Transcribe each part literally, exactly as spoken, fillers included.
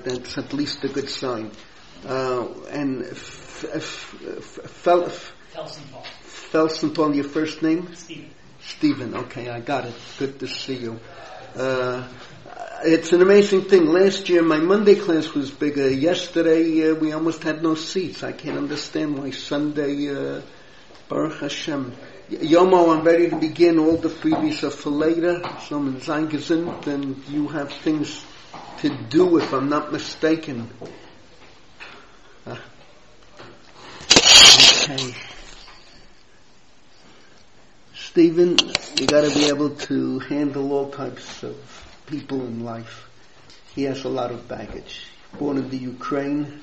That's at least a good sign. Uh, and f- f- f- Fel- Felsenthal. Felsenthal, your first name? Stephen. Stephen, okay, I got it. Good to see you. Uh, it's an amazing thing. Last year my Monday class was bigger. Yesterday uh, we almost had no seats. I can't understand why Sunday, uh, Baruch Hashem. Yomo, I'm ready to begin. All the freebies are for later. Some sein gesinnt, and you have things to do, if I'm not mistaken. Uh, okay. Stephen, you gotta be able to handle all types of people in life. He has a lot of baggage. Born in the Ukraine,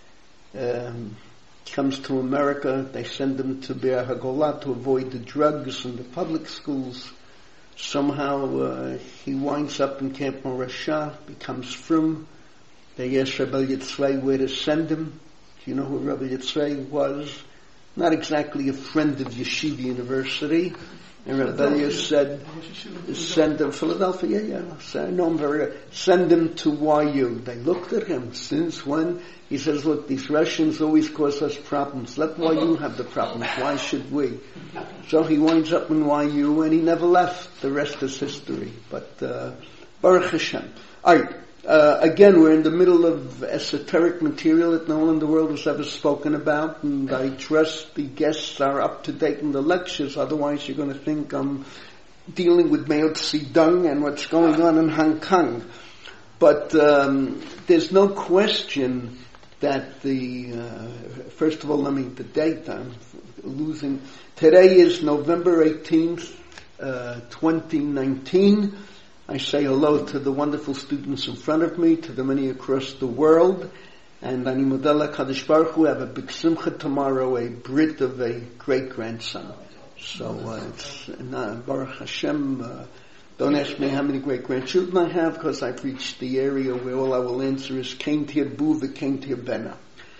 um, comes to America, they send him to Be'er HaGolah to avoid the drugs and the public schools. Somehow uh, he winds up in Camp Morasha, becomes frum. They asked Rabbi Yitzray where to send him. Do you know who Rabbi Yitzray was? Not exactly a friend of Yeshiva University. And Rebellion said, send him, Philadelphia, yeah, yeah, I know him very well. Send him to Y U. They looked at him. Since when? He says, look, these Russians always cause us problems. Let Y U have the problems. Why should we? So he winds up in Y U and he never left. The rest is history. But, uh, Baruch Hashem. Alright. Uh, again, we're in the middle of esoteric material that no one in the world has ever spoken about, and I trust the guests are up to date in the lectures, otherwise you're going to think I'm dealing with Mao Zedong and what's going on in Hong Kong. But um, there's no question that the, uh, first of all, let me, the date, I'm losing. Today is November eighteenth, uh, twenty nineteen. I say hello to the wonderful students in front of me, to the many across the world, and Ani Modella Kadosh Baruch Hu, have a big simcha tomorrow, a brit of a great-grandson. So, uh, it's, uh, Baruch Hashem, uh, don't ask me how many great-grandchildren I have, because I've reached the area where all I will answer is Kain Tirbu v'Kain Tirbena.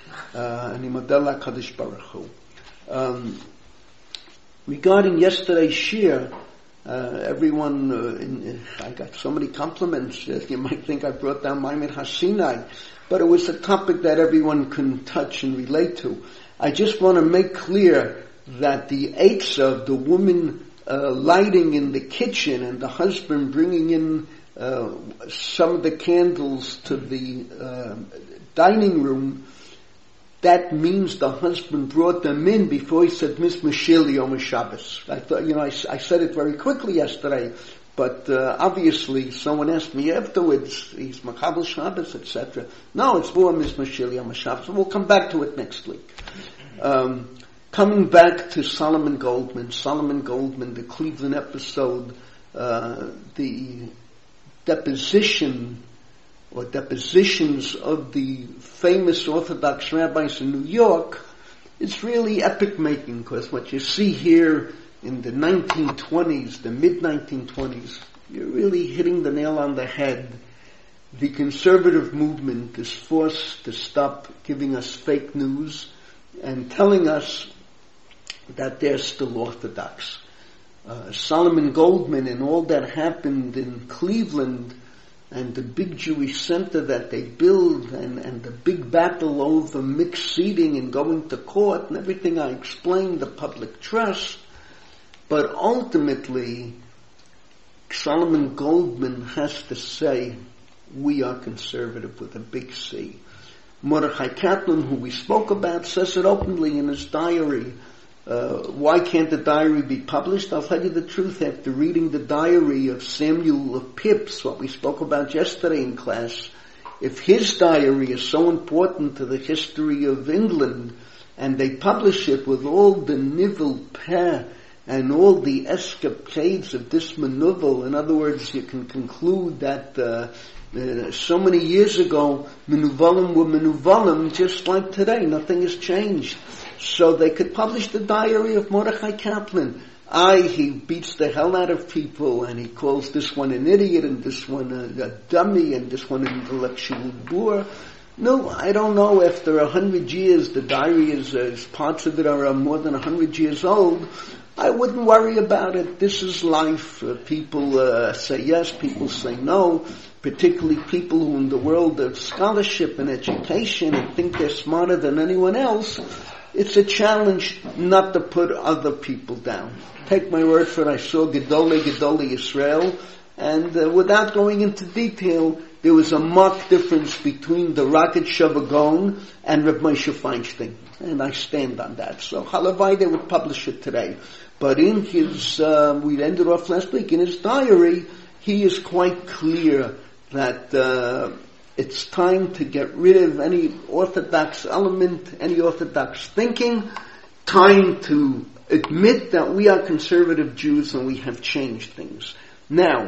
Ani Modella Kadosh Baruch Hu. Um, regarding yesterday's shir, Uh, everyone, uh, in, I got so many compliments. Uh, you might think I brought down Maimon HaSinai, but it was a topic that everyone can touch and relate to. I just want to make clear that the eights of the woman uh, lighting in the kitchen and the husband bringing in uh, some of the candles to the uh, dining room, that means the husband brought them in before he said Mis Mishili Yom Shabbos. I thought, you know, I, I said it very quickly yesterday, but uh, obviously someone asked me afterwards, he's Makabel Shabbos, et cetera. No, it's more Mis Mishili Yom Shabbos. We'll come back to it next week. Um, coming back to Solomon Goldman, Solomon Goldman, the Cleveland episode, uh, the deposition or depositions of the famous Orthodox rabbis in New York, it's really epic making, because what you see here in the nineteen twenties, the mid nineteen twenties, you're really hitting the nail on the head. The conservative movement is forced to stop giving us fake news and telling us that they're still Orthodox. Uh, Solomon Goldman and all that happened in Cleveland and the big Jewish center that they build, and, and the big battle over mixed seating and going to court and everything I explained, the public trust. But ultimately, Solomon Goldman has to say, we are conservative with a big C. Mordechai Kaplan, who we spoke about, says it openly in his diary. Uh, why can't the diary be published? I'll tell you the truth. After reading the diary of Samuel of Pipps, what we spoke about yesterday in class, if his diary is so important to the history of England, and they publish it with all the nivel peh and all the escapades of this manuvel, in other words, you can conclude that uh, uh, so many years ago, menuvalim were menuvalim just like today. Nothing has changed. So they could publish the diary of Mordechai Kaplan. I, he beats the hell out of people, and he calls this one an idiot, and this one a, a dummy, and this one an intellectual boor. No, I don't know. After a hundred years, the diary is, is parts of it are more than a hundred years old. I wouldn't worry about it. This is life. Uh, people uh, say yes, people say no, particularly people who in the world of scholarship and education and think they're smarter than anyone else. It's a challenge not to put other people down. Take my word for it, I saw Gedolei Gedolei Yisrael, and uh, without going into detail, there was a marked difference between the Ragat Shavagon and Reb Moshe Feinstein. And I stand on that. So halavai, they would publish it today. But in his, uh, we ended off last week, in his diary, he is quite clear that uh, it's time to get rid of any orthodox element, any orthodox thinking, time to admit that we are conservative Jews and we have changed things. Now,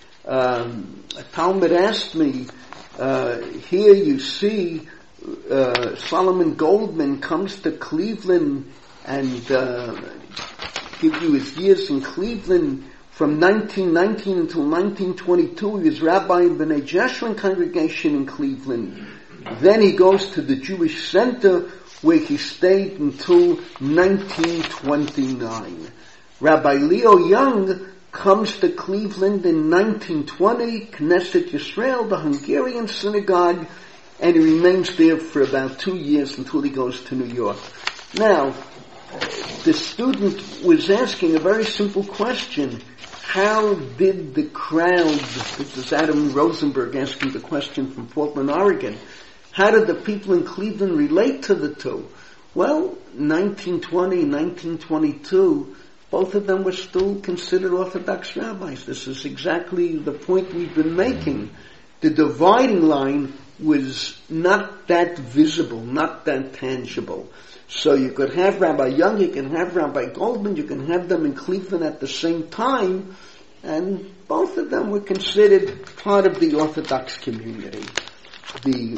um, a Talmud asked me, uh, here you see uh, Solomon Goldman comes to Cleveland and uh, give you his years in Cleveland. From nineteen nineteen until nineteen twenty-two, he was rabbi in the B'nai Jeshurun congregation in Cleveland. Then he goes to the Jewish Center, where he stayed until nineteen twenty-nine. Rabbi Leo Young comes to Cleveland in nineteen twenty, Knesset Yisrael, the Hungarian synagogue, and he remains there for about two years until he goes to New York. Now, the student was asking a very simple question. How did the crowd, this is Adam Rosenberg asking the question from Portland, Oregon, how did the people in Cleveland relate to the two? Well, nineteen twenty, nineteen twenty-two, both of them were still considered Orthodox rabbis. This is exactly the point we've been making. The dividing line was not that visible, not that tangible. So you could have Rabbi Young, you can have Rabbi Goldman, you can have them in Cleveland at the same time, and both of them were considered part of the Orthodox community. The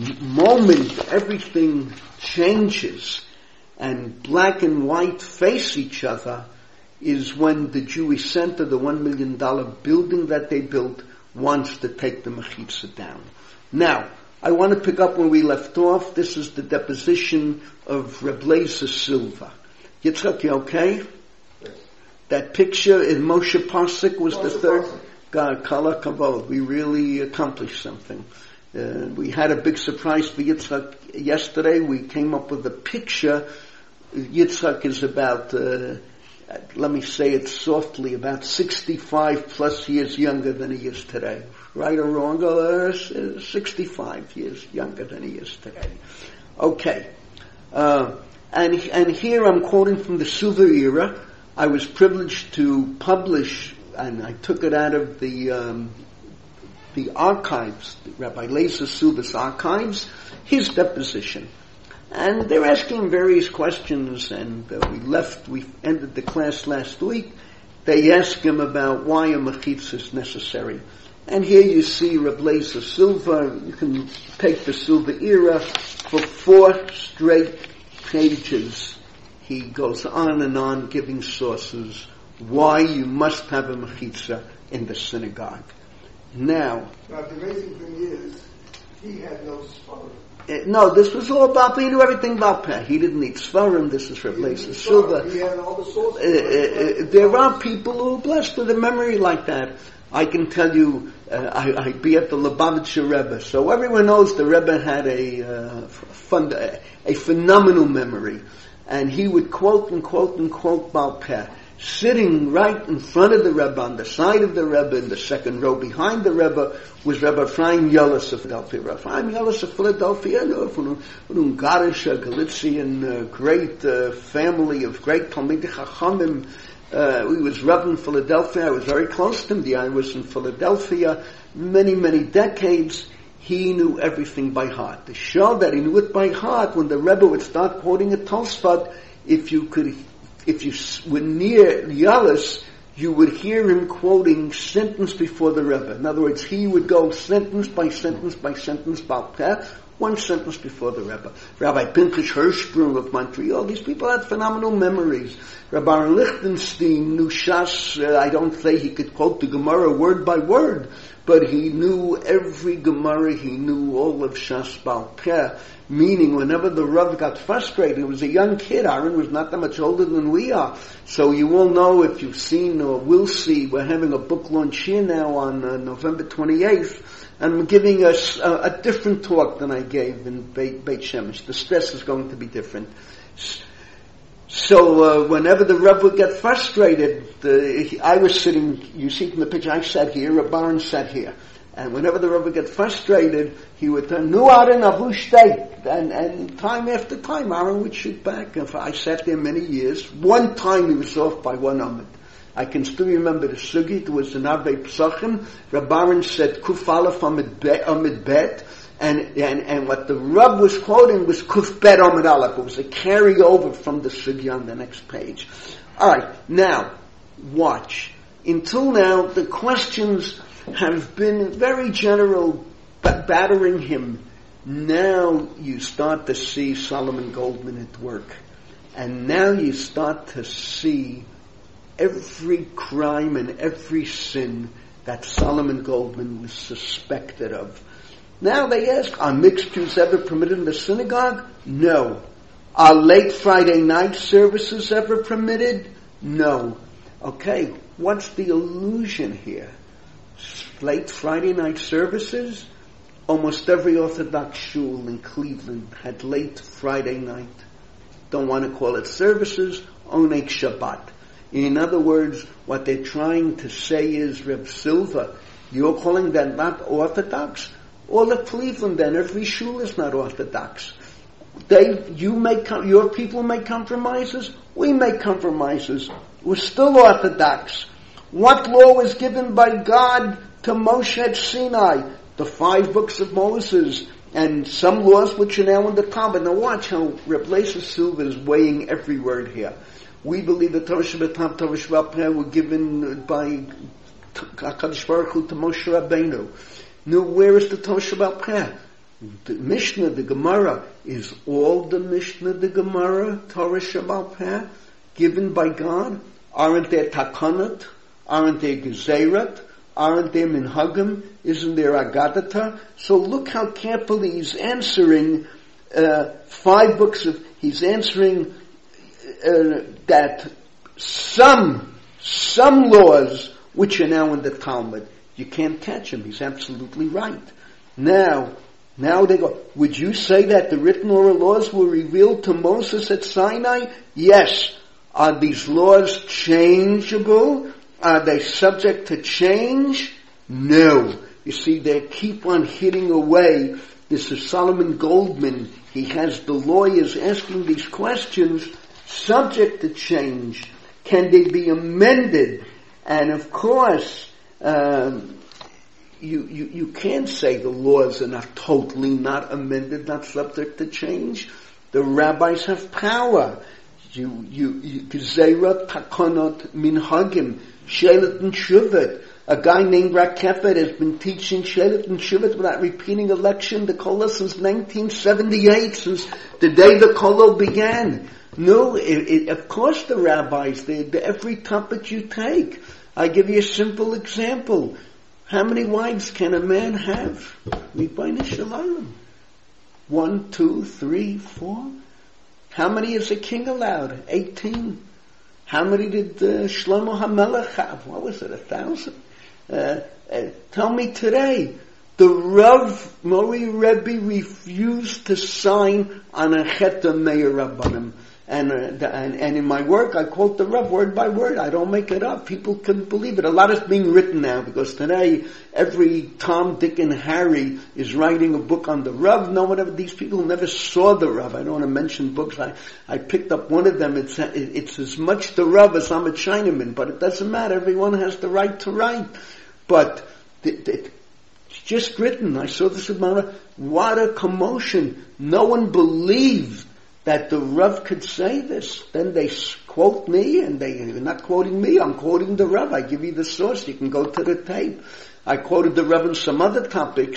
moment everything changes and black and white face each other is when the Jewish Center, the one million dollars building that they built, wants to take the Mechitza down. Now, I want to pick up where we left off. This is the deposition of Reb Leizer Silva. Yitzchak, you okay? Yes. That picture in Moshe Parsik was Moshe the third. God, Kala Kavod. We really accomplished something. Uh, we had a big surprise for Yitzchak yesterday. We came up with a picture. Yitzchak is about, uh, let me say it softly, about sixty-five plus years younger than he is today. Right or wrong, uh, sixty-five years younger than he is today. Okay. Uh, and, and here I'm quoting from the Suva era. I was privileged to publish, and I took it out of the, um, the archives, Rabbi Leizer Silva's archives, his deposition. And they're asking various questions, and uh, we left, we ended the class last week. They ask him about why a mechitza is necessary. And here you see Reb Leizer Silva. You can take the Silva era. For four straight pages, he goes on and on giving sources why you must have a mechitza in the synagogue. Now, now the amazing thing is, he had no svarim. Uh, no, this was all about, he knew everything about Peh. He didn't need svarim. This is Reb Leizer Silva. He had all the sources. Uh, uh, there are people who are blessed with a memory like that. I can tell you, uh, I, I'd be at the Lubavitcher Rebbe, so everyone knows the Rebbe had a, uh, fund, a, a phenomenal memory, and he would quote and quote and quote Baal Peh, sitting right in front of the Rebbe, on the side of the Rebbe, in the second row behind the Rebbe, was Rebbe Ephraim Yellis of Philadelphia. Rebbe Ephraim Yellis of Philadelphia, you know, from an Ungarish, a Galician, uh, great uh, family of great Talmidei Chachamim. Uh, he was Rebbe in Philadelphia. I was very close to him. I was in Philadelphia many, many decades. He knew everything by heart. To show that he knew it by heart, when the Rebbe would start quoting a Tosfot, if you could, if you were near Yalis, you would hear him quoting sentence before the Rebbe. In other words, he would go sentence by sentence by sentence, One sentence before the Rebbe. Rabbi Pinchas Hirschsprung of Montreal, these people had phenomenal memories. Rabbi Lichtenstein knew Shas, uh, I don't say he could quote the Gemara word by word, but he knew every Gemara, he knew all of Shas Baal Peh, meaning whenever the Rav got frustrated, he was a young kid, Aaron was not that much older than we are, so you all know, if you've seen or will see, we're having a book launch here now on uh, November twenty-eighth, and I'm giving us a, a different talk than I gave in Beit, Beit Shemesh. The stress is going to be different. So uh, whenever the Rav would get frustrated, the, I was sitting, you see from the picture, I sat here, Reb Baron sat here. And whenever the Rav would get frustrated, he would turn, Nu Aaron Avu Shtei. And, and time after time, Aaron would shoot back. And I sat there many years. One time he was off by one amud. I can still remember the sugi. It was in Avei Pesachim. Reb Baron said, Kuf Aleph Amid Bet, Amid Bet. And, and, and what the Rav was quoting was Kuf Bet Amid Aleph. It was a carryover from the sugi on the next page. Alright, now, watch. Until now, the questions have been very general, but battering him. Now you start to see Solomon Goldman at work. And now you start to see every crime and every sin that Solomon Goldman was suspected of. Now they ask, are mixtures ever permitted in the synagogue? No. Are late Friday night services ever permitted? No. Okay, what's the illusion here? Late Friday night services? Almost every Orthodox shul in Cleveland had late Friday night. Don't want to call it services, Oneg Shabbat. In other words, what they're trying to say is, Reb Silva, you're calling that not Orthodox? All of Cleveland then, every shul is not Orthodox. They, you make, your people make compromises, we make compromises. We're still Orthodox. What law was given by God to Moshe at Sinai? The five books of Moses, and some laws which are now in the Talmud. Now watch how Reb Leisa Silva is weighing every word here. We believe that Torah Shabbat, Torah Shabbat were given by HaKadosh Baruch Hu to Moshe Rabbeinu. Now where is the Torah Shabbat? The Mishnah, the Gemara, is all the Mishnah, the Gemara, Torah Shabbat, given by God? Aren't there takanot? Aren't there gezeirat? Aren't there minhagim? Isn't there agadata? So look how carefully he's answering uh, five books of, he's answering uh, that some, some laws which are now in the Talmud, you can't catch him. He's absolutely right. Now, now they go, would you say that the written oral laws were revealed to Moses at Sinai? Yes. Are these laws changeable? Are they subject to change? No. You see, they keep on hitting away. This is Solomon Goldman. He has the lawyers asking these questions, subject to change. Can they be amended? And of course, um, you, you, you can't say the laws are not totally not amended, not subject to change. The rabbis have power. You, you, you, Gezeirat, Takonot, Minhagim, Shelet and Shuvat. A guy named Rakefet has been teaching Shelet and Shuvat without repeating a lecture in the Kollel since nineteen seventy-eight, since the day the Kollel began. No, it, it, of course the rabbis, they, they, every topic you take. I give you a simple example. How many wives can a man have? Ribono Shel Olam. One, two, three, four. How many is a king allowed? Eighteen. How many did uh, Shlomo HaMelech have? What was it, a thousand? Uh, uh, tell me today. The Rav Mori Rebbe refused to sign on a Cheta Meir Rabbanim. And, uh, and, and in my work, I quote the Rav word by word. I don't make it up. People couldn't believe it. A lot is being written now because today every Tom, Dick, and Harry is writing a book on the Rav. No one ever, these people never saw the Rav. I don't want to mention books. I, I picked up one of them. It's, it's as much the Rav as I'm a Chinaman, but it doesn't matter. Everyone has the right to write. But it, it, it's just written. I saw this about what a commotion. No one believed that the Rav could say this. Then they quote me, and they, they're not quoting me, I'm quoting the Rav. I give you the source, you can go to the tape. I quoted the Rav on some other topics,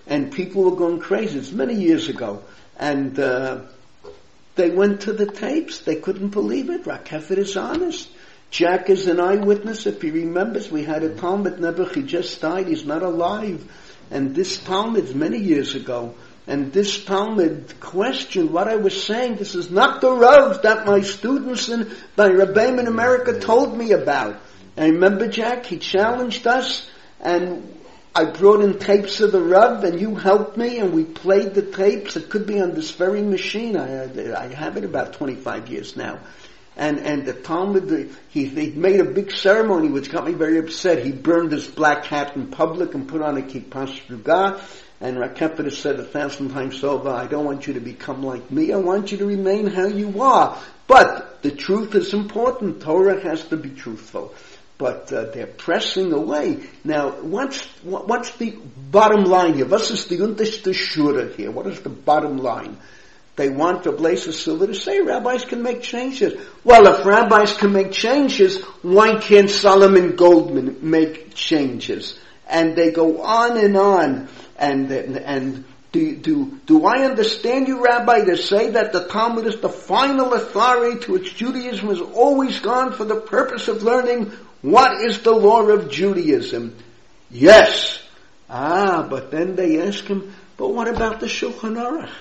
and people were going crazy. It's many years ago. And uh, they went to the tapes. They couldn't believe it. Rakefet is honest. Jack is an eyewitness. If he remembers, we had a Talmud Nebuch. He just died. He's not alive. And this Talmud, many years ago, and this Talmud questioned what I was saying. This is not the Rav that my students in by Rebbeim in America told me about. And remember, Jack, he challenged us, and I brought in tapes of the Rav, and you helped me, and we played the tapes. It could be on this very machine. I, I have it about twenty-five years now. And, and the Talmud, he, he made a big ceremony which got me very upset. He burned his black hat in public and put on a kippah shrugah. And Rakefet has said a thousand times over, I don't want you to become like me. I want you to remain how you are. But the truth is important. Torah has to be truthful. But uh, they're pressing away. Now, what's what's the bottom line here? What is the unterste Shura here? What is the bottom line? They want the Blazer Silver to say rabbis can make changes. Well, if rabbis can make changes, why can't Solomon Goldman make changes? And they go on and on. And and, and do, do do I understand you, Rabbi, to say that the Talmud is the final authority to which Judaism has always gone for the purpose of learning what is the law of Judaism? Yes. Ah, but then they ask him, but what about the Shulchan Aruch?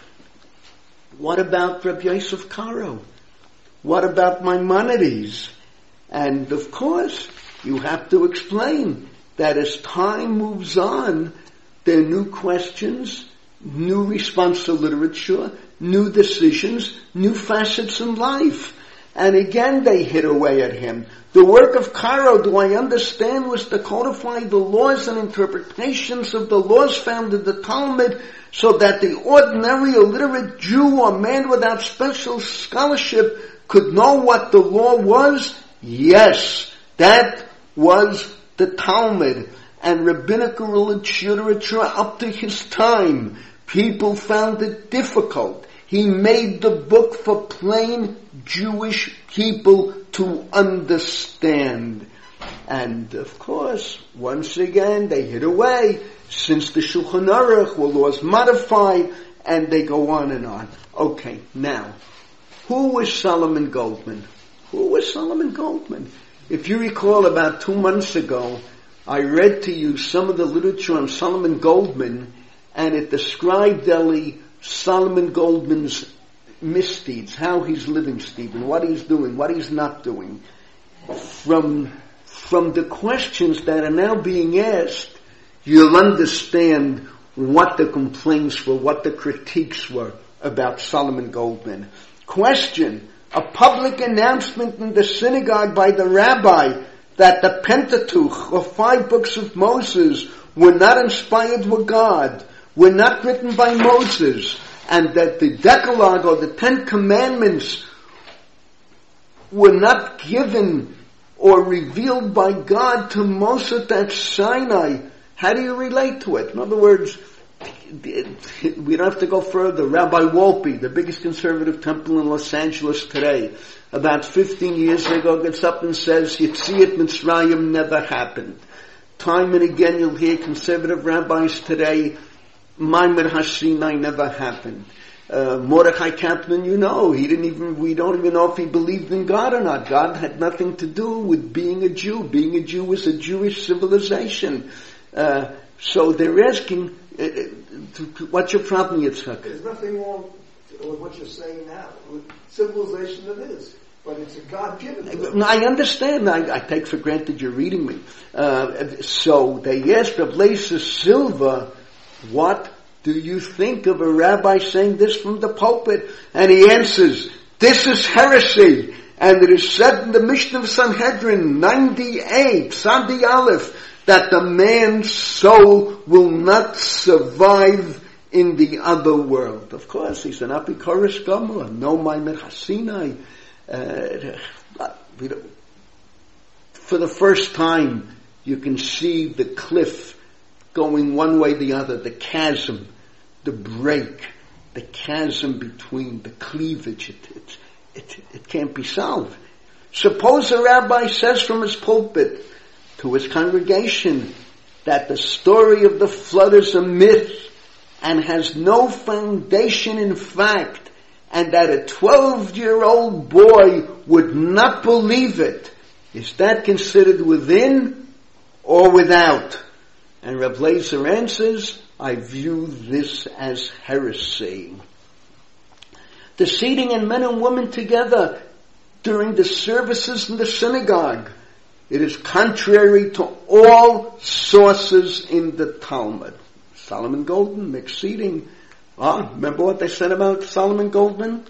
What about Rabbi Yosef Karo? What about Maimonides? And of course, you have to explain that as time moves on, there are new questions, new response to literature, new decisions, new facets in life. And again they hit away at him. The work of Karo, do I understand, was to codify the laws and interpretations of the laws found in the Talmud so that the ordinary illiterate Jew or man without special scholarship could know what the law was? Yes, that was the Talmud. And rabbinical literature up to his time, people found it difficult. He made the book for plain Jewish people to understand. And of course, once again, they hit away. Since the Shulchan Aruch were laws modified, and they go on and on. Okay, now, who was Solomon Goldman? Who was Solomon Goldman? If you recall, about two months ago, I read to you some of the literature on Solomon Goldman, and it described, Eli, Solomon Goldman's misdeeds, how he's living, Stephen, what he's doing, what he's not doing. From, from the questions that are now being asked, you'll understand what the complaints were, what the critiques were about Solomon Goldman. Question, a public announcement in the synagogue by the rabbi that the Pentateuch, or five books of Moses, were not inspired with God, were not written by Moses, and that the Decalogue, or the Ten Commandments, were not given or revealed by God to Moses at Sinai. How do you relate to it? In other words, we don't have to go further. Rabbi Wolpe, the biggest conservative temple in Los Angeles today, about fifteen years ago, gets up and says, Yetziat Mitzrayim never happened. Time and again you'll hear conservative rabbis today, Maimon HaSinai never happened. Uh, Mordechai Kaplan, you know, he didn't even, we don't even know if he believed in God or not. God had nothing to do with being a Jew. Being a Jew was a Jewish civilization. Uh, so they're asking, uh, what's your problem, Yitzchak? There's nothing wrong with what you're saying now. With civilization it is. But it's a God-given. I understand. I, I take for granted you're reading me. Uh, so they asked Rav Leisa Silva, what do you think of a rabbi saying this from the pulpit? And he answers, this is heresy. And it is said in the Mishnah of Sanhedrin ninety-eight, Sadi Aleph, that the man's soul will not survive in the other world. Of course, he's an Apikoros Gomer, no Maimon HaSinai. Uh, for the first time, you can see the cliff going one way or the other, the chasm, the break, the chasm between the cleavage. It, it, it, it can't be solved. Suppose a rabbi says from his pulpit to his congregation that the story of the flood is a myth, and has no foundation in fact, and that a twelve-year-old boy would not believe it, is that considered within or without? And Reb Leizer answers, I view this as heresy. The seating in men and women together during the services in the synagogue, it is contrary to all sources in the Talmud. Solomon Goldman, mixed seating. Ah, remember what they said about Solomon Goldman?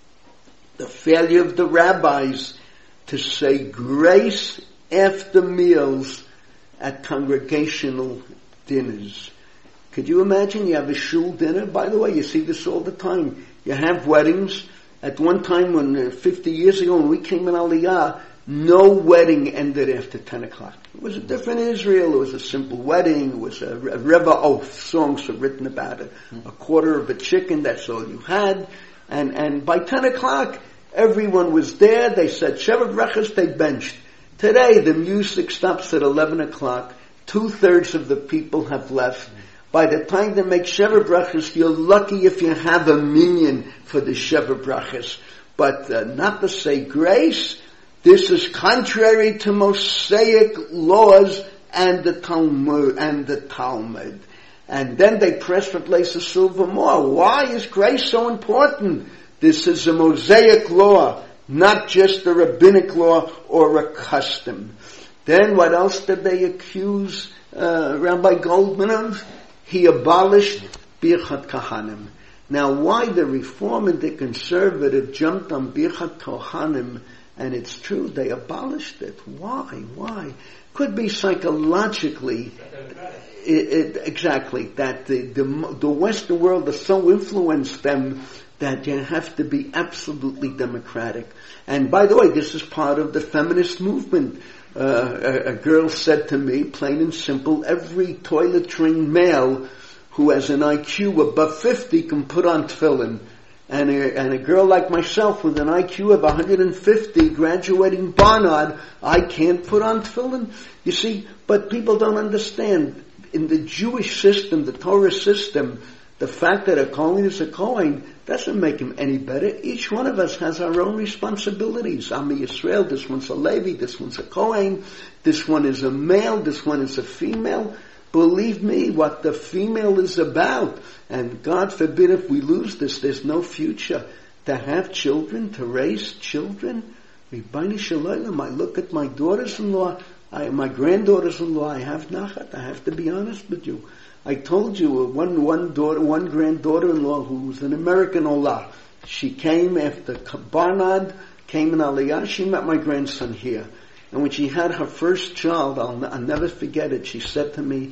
The failure of the rabbis to say grace after meals at congregational dinners. Could you imagine you have a shul dinner? By the way, you see this all the time. You have weddings. At one time, when uh, fifty years ago, when we came in Aliyah, no wedding ended after ten o'clock. It was a different Israel. It was a simple wedding. It was a, a Rebbe oath. Songs were written about it. A quarter of a chicken, that's all you had. And, and by ten o'clock, everyone was there. They said Sheva Brachas, they benched. Today, the music stops at eleven o'clock. Two-thirds of the people have left. By the time they make Sheva Brachas, you're lucky if you have a minyan for the Sheva Brachas. But uh, not to say grace, this is contrary to Mosaic laws and the Talmud. And the Talmud. And then they press Reb Leizer Silver more. Why is grace so important? This is a Mosaic law, not just a rabbinic law or a custom. Then what else did they accuse uh, Rabbi Goldman of? He abolished Birchat Kohanim. Now, why the Reform and the Conservative jumped on Birchat Kohanim, and it's true, they abolished it. Why? Why? Could be psychologically, it, it, exactly, that the, the, the Western world has so influenced them that you have to be absolutely democratic. And by the way, this is part of the feminist movement. Uh, a, a girl said to me, plain and simple, every toilet-trained male who has an I Q above fifty can put on tefillin. And a, and a girl like myself with an I Q of one hundred fifty, graduating Barnard, I can't put on tefillin. You see, but people don't understand. In the Jewish system, the Torah system, the fact that a Kohen is a Kohen doesn't make him any better. Each one of us has our own responsibilities. I'm a Yisrael, this one's a Levi, this one's a Kohen, this one is a male, this one is a female. Believe me, what the female is about, and God forbid if we lose this, there's no future. To have children, to raise children, Ribbono Shel Olam, I look at my daughters-in-law, I, my granddaughters-in-law, I have nachat, I have to be honest with you. I told you, uh, one, one daughter, one granddaughter-in-law who was an American Olah. She came after Barnard, came in Aliyah, she met my grandson here. And when she had her first child, I'll, I'll never forget it, she said to me,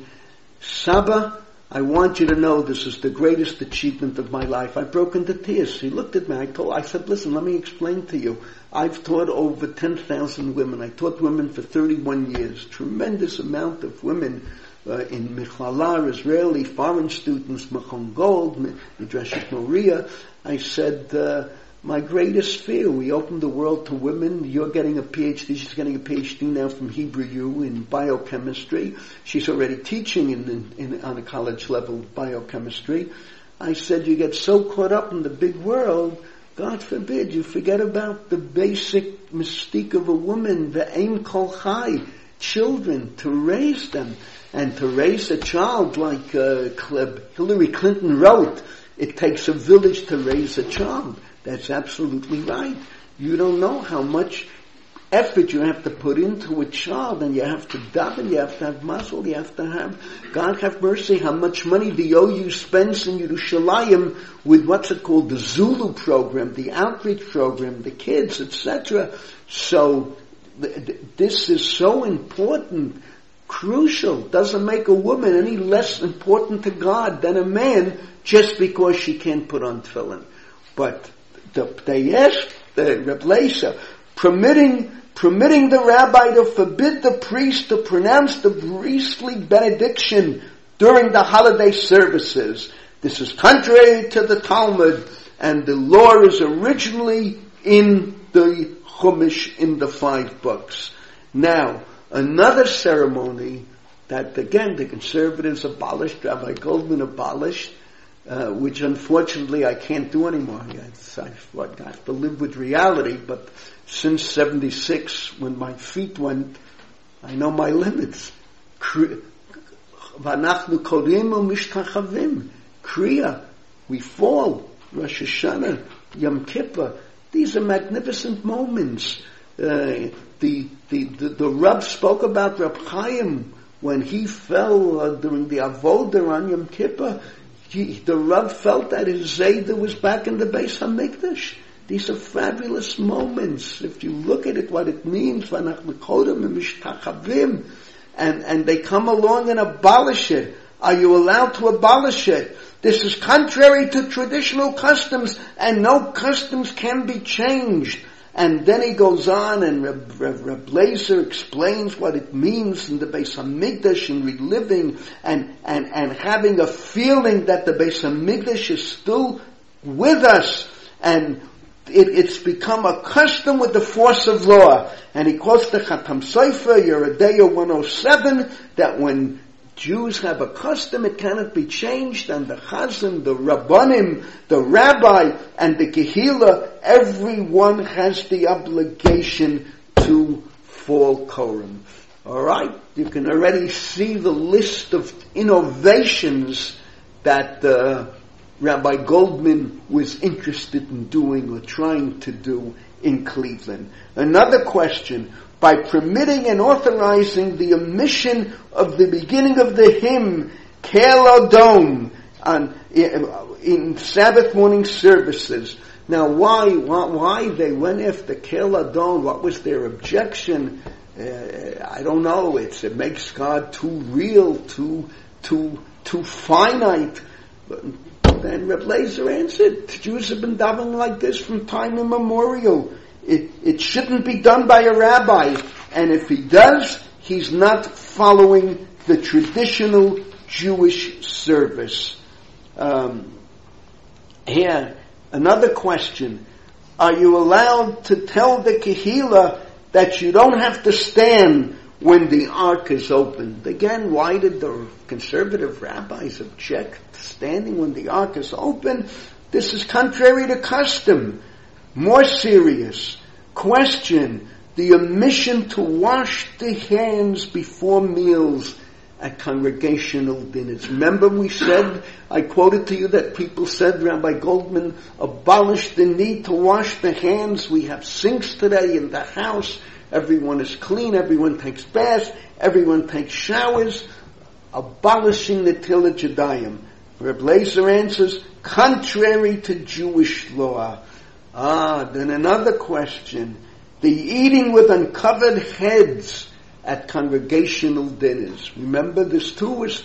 Saba, I want you to know this is the greatest achievement of my life. I broke into tears. She looked at me, I told, I said, listen, let me explain to you. I've taught over ten thousand women. I taught women for thirty-one years. Tremendous amount of women Uh, in Michlala, Israeli, foreign students, Machon Gold, Midrashit Moria. I said, uh, my greatest fear, we opened the world to women. You're getting a PhD, she's getting a PhD now from Hebrew U in biochemistry. She's already teaching in, in, in on a college level biochemistry. I said, you get so caught up in the big world, God forbid, you forget about the basic mystique of a woman, the Ein Kol Chai, children, to raise them. And to raise a child, like uh, Hillary Clinton wrote, it takes a village to raise a child. That's absolutely right. You don't know how much effort you have to put into a child, and you have to daven, you have to have muscle, you have to have, God have mercy, how much money the O U spends in Yerushalayim with what's it called, the Zulu program, the outreach program, the kids, et cetera. So th- th- this is so important. Crucial. Doesn't make a woman any less important to God than a man just because she can't put on tefillin. But the, they asked the Reb Leizer, permitting permitting the rabbi to forbid the priest to pronounce the priestly benediction during the holiday services. This is contrary to the Talmud, and the law is originally in the Chumash, in the five books. Now, another ceremony that, again, the conservatives abolished, Rabbi Goldman abolished, uh, which unfortunately I can't do anymore. Yes, I've I have to live with reality, but since seventy-six, when my feet went, I know my limits. V'anachnu korim u'mishtachavim. Kriya, we fall. Rosh Hashanah, Yom Kippur. These are magnificent moments. Uh, the, the, the, the Rab spoke about Rab Chaim when he fell uh, during the Avodah on Yom Kippur. He, the Rab felt that his Zayda was back in the Beis HaMikdash. These are fabulous moments. If you look at it, what it means, and, and they come along and abolish it. Are you allowed to abolish it? This is contrary to traditional customs, and no customs can be changed. And then he goes on, and Reb, Reb, Reb Blazer explains what it means in the Beis HaMikdash, and reliving, and, and, and having a feeling that the Beis HaMikdash is still with us, and It, it's become a custom with the force of law. And he quotes the Chatam Sofer, Yeridea one oh seven, that when Jews have a custom, it cannot be changed, and the Chazan, the Rabbanim, the Rabbi, and the Kehillah, everyone has the obligation to fall Korim. Alright? You can already see the list of innovations that uh, Rabbi Goldman was interested in doing or trying to do in Cleveland. Another question: by permitting and authorizing the omission of the beginning of the hymn Kel Adon on in Sabbath morning services. Now, why why, why they went after Kel Adon? What was their objection? Uh, I don't know. It's it makes God too real, too too too finite. But, and Reb Lazer answered, Jews have been davening like this from time immemorial. It, it shouldn't be done by a rabbi. And if he does, he's not following the traditional Jewish service. Um, here, another question. Are you allowed to tell the Kehillah that you don't have to stand when the ark is opened? Again, why did the conservative rabbis object to standing when the ark is open? This is contrary to custom. More serious question: the omission to wash the hands before meals at congregational dinners. Remember we said, I quoted to you that people said Rabbi Goldman abolished the need to wash the hands. We have sinks today in the house. Everyone is clean. Everyone takes baths. Everyone takes showers. Abolishing the Tillage Yadayim. Reb Lazer answers, contrary to Jewish law. Ah, then another question. The eating with uncovered heads at congregational dinners. Remember, this too was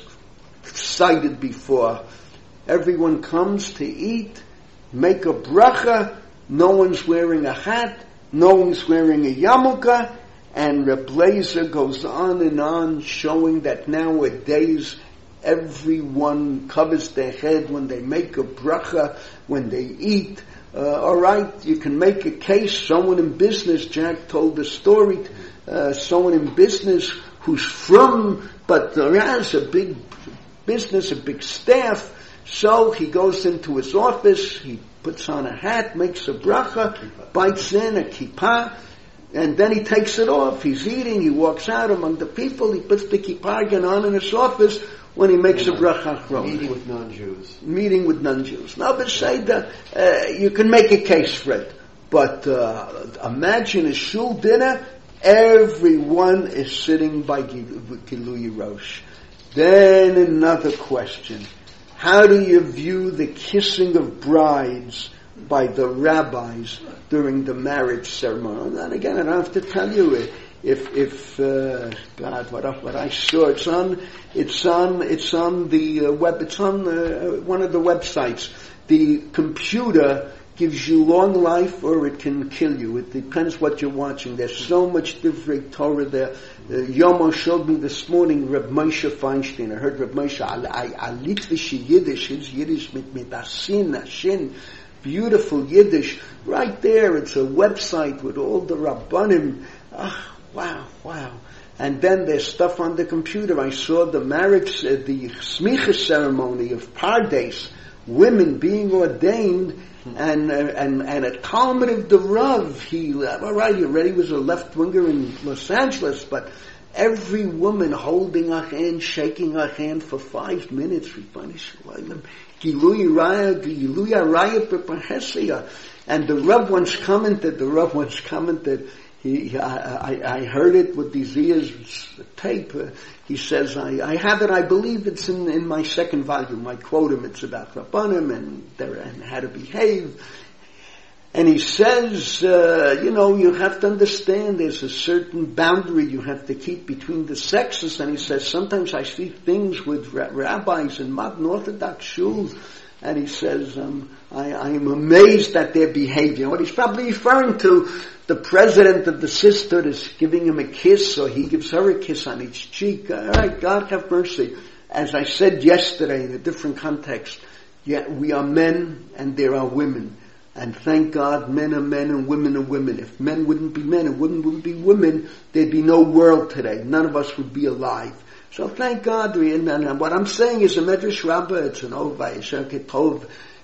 cited before. Everyone comes to eat, make a bracha, no one's wearing a hat, no one's wearing a yarmulke, and Reb Lazer goes on and on, showing that nowadays everyone covers their head when they make a bracha, when they eat. Uh, all right, you can make a case. Someone in business, Jack told the story, uh, someone in business who's from, but uh, has a big business, a big staff, so he goes into his office, he puts on a hat, makes a bracha, bites in a kippah, and then he takes it off. He's eating, he walks out among the people, he puts the kippah again on in his office when he makes a bracha achrona. Meeting with non-Jews. Meeting with non-Jews. Now, B'Sheida, uh, you can make a case for it, but uh, imagine a shul dinner, everyone is sitting by Gilui Rosh. Then another question. How do you view the kissing of brides by the rabbis during the marriage ceremony? And again, I don't have to tell you it. If, if, uh, God, what I, what I saw, it's on, it's on, it's on the uh, web, it's on uh, one of the websites. The computer gives you long life or it can kill you. It depends what you're watching. There's so much different Torah there. Uh, Yomo showed me this morning Reb Moshe Feinstein. I heard Reb Moshe, a Litvish Yiddish, his Yiddish mit, mit asin, ashin, beautiful Yiddish. Right there, it's a website with all the Rabbanim. Ah, wow, wow. And then there's stuff on the computer. I saw the marriage, uh, the smicha ceremony of Pardes, women being ordained, and uh, and and at Talmud of the Rav, he all right, he already was a left winger in Los Angeles, but every woman holding a hand, shaking a hand for five minutes, we finish. And the Rav once commented, the Rav once commented, he, I, I, I heard it with these ears, tape, uh, he says, I, I have it, I believe it's in, in my second volume, I quote him, it's about Rabbanim and, and how to behave. And he says, uh, you know, you have to understand there's a certain boundary you have to keep between the sexes. And he says, sometimes I see things with ra- rabbis in modern Orthodox shuls, and he says, um, I, I am amazed at their behavior. What he's probably referring to, the president of the sisterhood is giving him a kiss, or he gives her a kiss on each cheek. All right, God have mercy. As I said yesterday in a different context, yeah, we are men and there are women. And thank God, men are men and women are women. If men wouldn't be men and women wouldn't be women, there'd be no world today. None of us would be alive. So thank God. And, and what I'm saying is a Medrash Rabbah, it's an Ovay, Tov,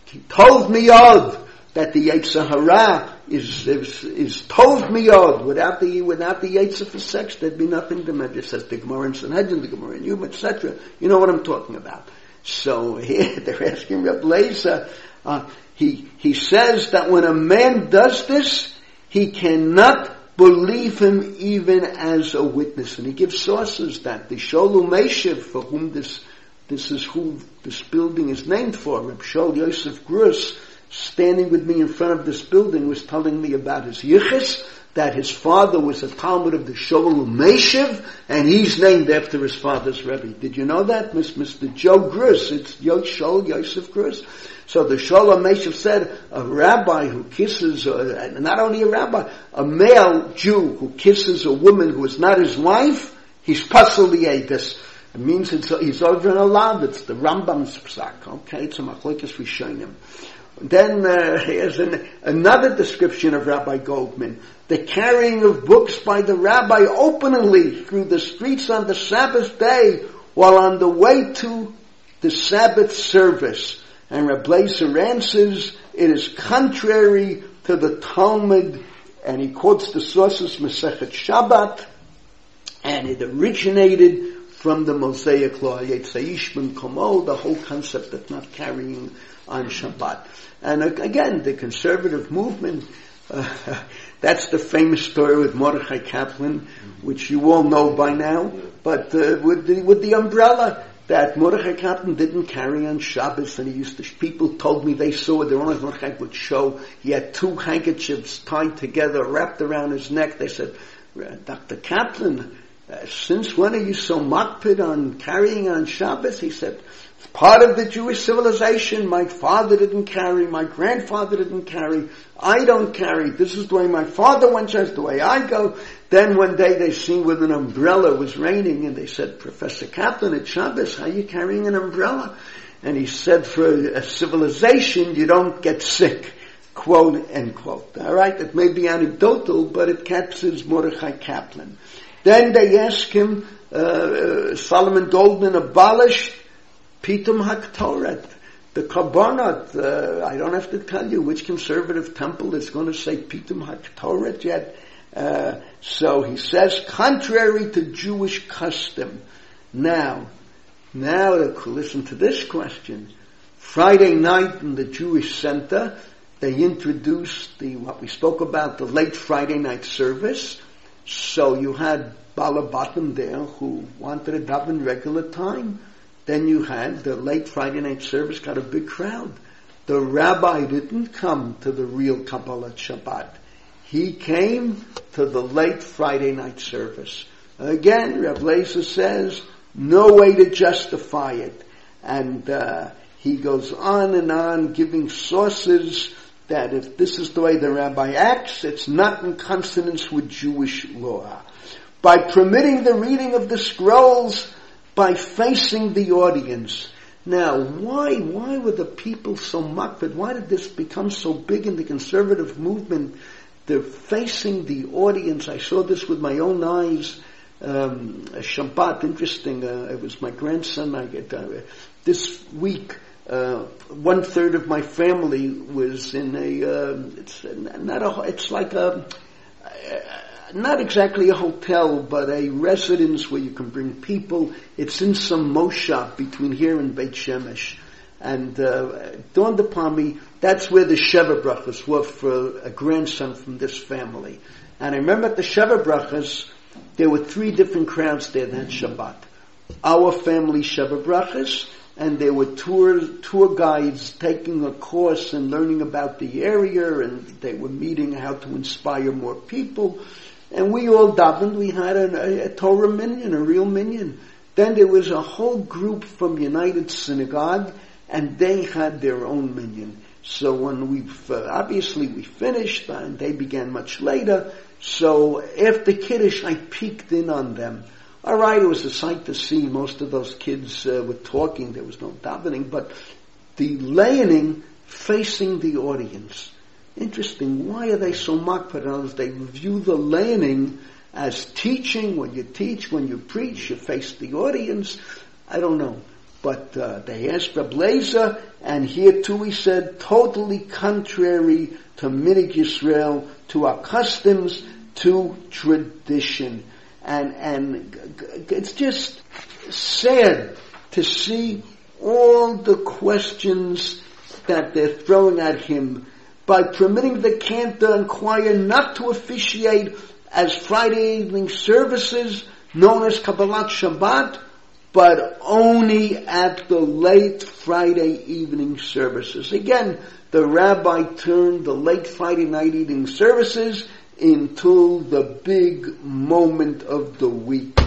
Tov Miyod, that the Yetzer Hara is, is, is Tov Miyod. Without the, without the Yetzer for sex, there'd be nothing. The Medrash says the Gemara in Sanhedrin, the Gemara in Yom, et cetera. You know what I'm talking about. So here, they're asking Reb Lezer, uh, He, he says that when a man does this, he cannot believe him even as a witness. And he gives sources that the Sholem Meshiv, for whom this, this is who this building is named for, Reb Shol Yosef Grus, standing with me in front of this building, was telling me about his yichus, that his father was a Talmud of the Sholem Meshiv, and he's named after his father's Rebbe. Did you know that? Mister Joe Grus, it's Shol Yosef Grus. So the Sholem Meshiv said, a rabbi who kisses, uh, not only a rabbi, a male Jew who kisses a woman who is not his wife, he's pasul li'edus. It means it's, he's over in a lav. It's the Rambam's psak. Okay, it's a machlokes rishonim. Then uh, here's an, another description of Rabbi Goldman. The carrying of books by the rabbi openly through the streets on the Sabbath day while on the way to the Sabbath service. And Reb Lezer answers, it is contrary to the Talmud, and he quotes the sources Masechet Shabbat, and it originated from the Mosaic law, Yetzaish ben Komo, the whole concept of not carrying on Shabbat. And again, the conservative movement, uh, that's the famous story with Mordechai Kaplan, which you all know by now, but uh, with the, with the umbrella, that Mordechai Kaplan didn't carry on Shabbos, and he used to, people told me they saw it, their own Mordechai would show, he had two handkerchiefs tied together, wrapped around his neck. They said, Doctor Kaplan, uh, since when are you so makpid on carrying on Shabbos? He said, it's part of the Jewish civilization. My father didn't carry, my grandfather didn't carry, I don't carry. This is the way my father went, just the way I go. Then one day they seen with an umbrella, it was raining, and they said, Professor Kaplan, at Shabbos, how are you carrying an umbrella? And he said, for a civilization, you don't get sick, quote, end quote. All right, it may be anecdotal, but it captures Mordechai Kaplan. Then they ask him, uh, uh, Solomon Goldman abolished Pitum HaKtoret, the Karbanot. Uh, I don't have to tell you which conservative temple is going to say Pitum HaKtoret yet. Uh, so he says, contrary to Jewish custom. Now, now listen to this question. Friday night in the Jewish Center, they introduced the, what we spoke about, the late Friday night service. So you had Balabatim there who wanted to daven regular time. Then you had the late Friday night service, got a big crowd. The rabbi didn't come to the real Kabbalah Shabbat. He came to the late Friday night service. Again, Reb Lezer says, no way to justify it. And uh, he goes on and on giving sources that if this is the way the rabbi acts, it's not in consonance with Jewish law. By permitting the reading of the scrolls, by facing the audience. Now, why, why were the people so makpid? Why did this become so big in the conservative movement? They're facing the audience. I saw this with my own eyes. Um, Shabbat, interesting. Uh, it was my grandson. I get uh, this week. Uh, one third of my family was in a, uh, it's not a, it's like a, uh, not exactly a hotel, but a residence where you can bring people. It's in some moshav between here and Beit Shemesh. And, uh, it dawned upon me, that's where the Sheva Brachas were for a grandson from this family. And I remember at the Sheva Brachas, there were three different crowds there that Shabbat. Our family Sheva Brachas, and there were tour tour guides taking a course and learning about the area, and they were meeting how to inspire more people. And we all davened. We had a, a, a Torah minyan, a real minyan. Then there was a whole group from United Synagogue, and they had their own minyan. So when we uh, obviously we finished, and they began much later. So after Kiddush, I peeked in on them. All right, it was a sight to see. Most of those kids uh, were talking. There was no davening, but the leaning facing the audience. Interesting. Why are they so makpid? They view the leaning as teaching. When you teach, when you preach, you face the audience. I don't know. But uh, they asked Reb Leizer, and here too he said, totally contrary to Minig Yisrael, to our customs, to tradition. And, and it's just sad to see all the questions that they're throwing at him by permitting the cantor and choir not to officiate as Friday evening services known as Kabbalat Shabbat, but only at the late Friday evening services. Again, the rabbi turned the late Friday night evening services into the big moment of the week.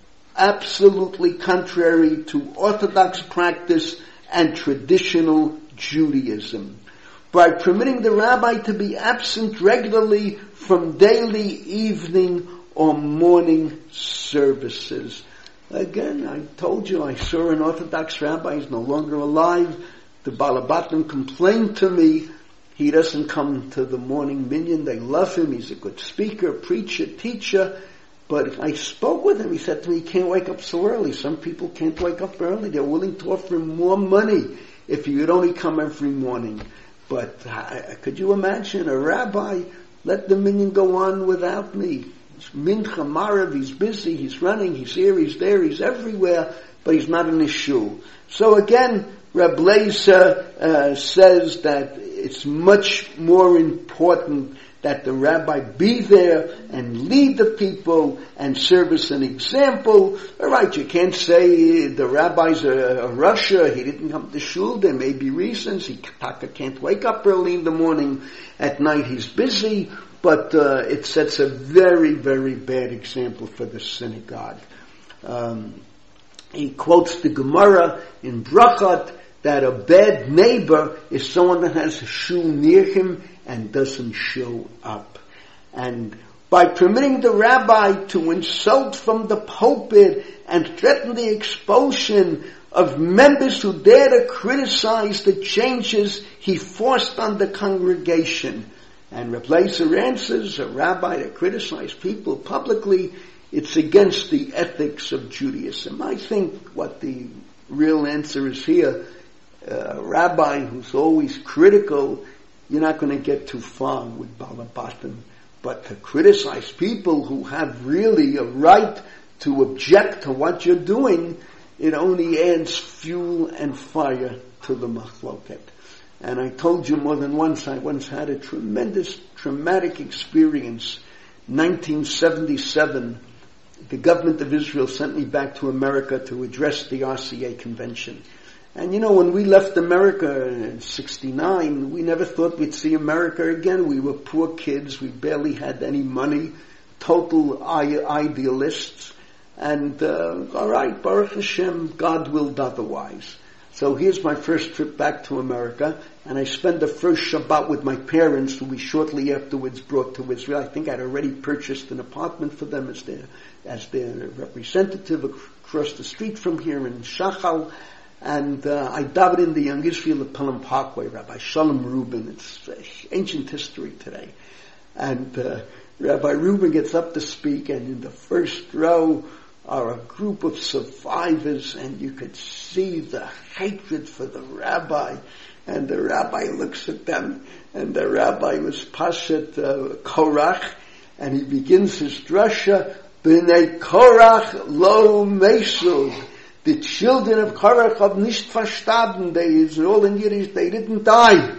Absolutely contrary to Orthodox practice and traditional Judaism. By permitting the rabbi to be absent regularly from daily evening or morning services. Again, I told you, I saw an Orthodox rabbi, he's no longer alive. The Balabatim complained to me, he doesn't come to the morning minyan. They love him. He's a good speaker, preacher, teacher. But I spoke with him. He said to me, he can't wake up so early. Some people can't wake up early. They're willing to offer him more money if he would only come every morning. But uh, could you imagine a rabbi, let the minyan go on without me? Mincha, Marav, he's busy, he's running, he's here, he's there, he's everywhere, but he's not in his shul. So again, Reb Leizer uh, says that it's much more important that the rabbi be there and lead the people and serve as an example. All right, you can't say the rabbi's a, a Russia, he didn't come to shul, there may be reasons, he can't wake up early in the morning, at night he's busy, but uh, it sets a very, very bad example for the synagogue. Um, he quotes the Gemara in Brachot, that a bad neighbor is someone that has a shul near him and doesn't show up. And by permitting the rabbi to insult from the pulpit and threaten the expulsion of members who dare to criticize the changes he forced on the congregation. And Reb Leizer answers, a rabbi to criticize people publicly, it's against the ethics of Judaism. I think what the real answer is here, a rabbi who's always critical, you're not going to get too far with Balabatim. But to criticize people who have really a right to object to what you're doing, it only adds fuel and fire to the machloket. And I told you more than once, I once had a tremendous, traumatic experience. nineteen seventy-seven, the government of Israel sent me back to America to address the R C A convention. And you know, when we left America in sixty-nine, we never thought we'd see America again. We were poor kids. We barely had any money. Total idealists. And, uh, all right, Baruch Hashem, God willed otherwise. So here's my first trip back to America. And I spent the first Shabbat with my parents, who we shortly afterwards brought to Israel. I think I'd already purchased an apartment for them as their, as their representative across the street from here in Shachal. And uh, I davened in the Young Israel at Pelham Parkway, Rabbi Shalom Rubin. It's uh, ancient history today. And uh, Rabbi Rubin gets up to speak, and in the first row are a group of survivors, and you could see the hatred for the rabbi. And the rabbi looks at them, and the rabbi was Pashat uh, Korach, and he begins his drasha, B'nei Korach lo mesul. The children of Korach have nicht verstanden. They, it's all in Yiddish, they didn't die.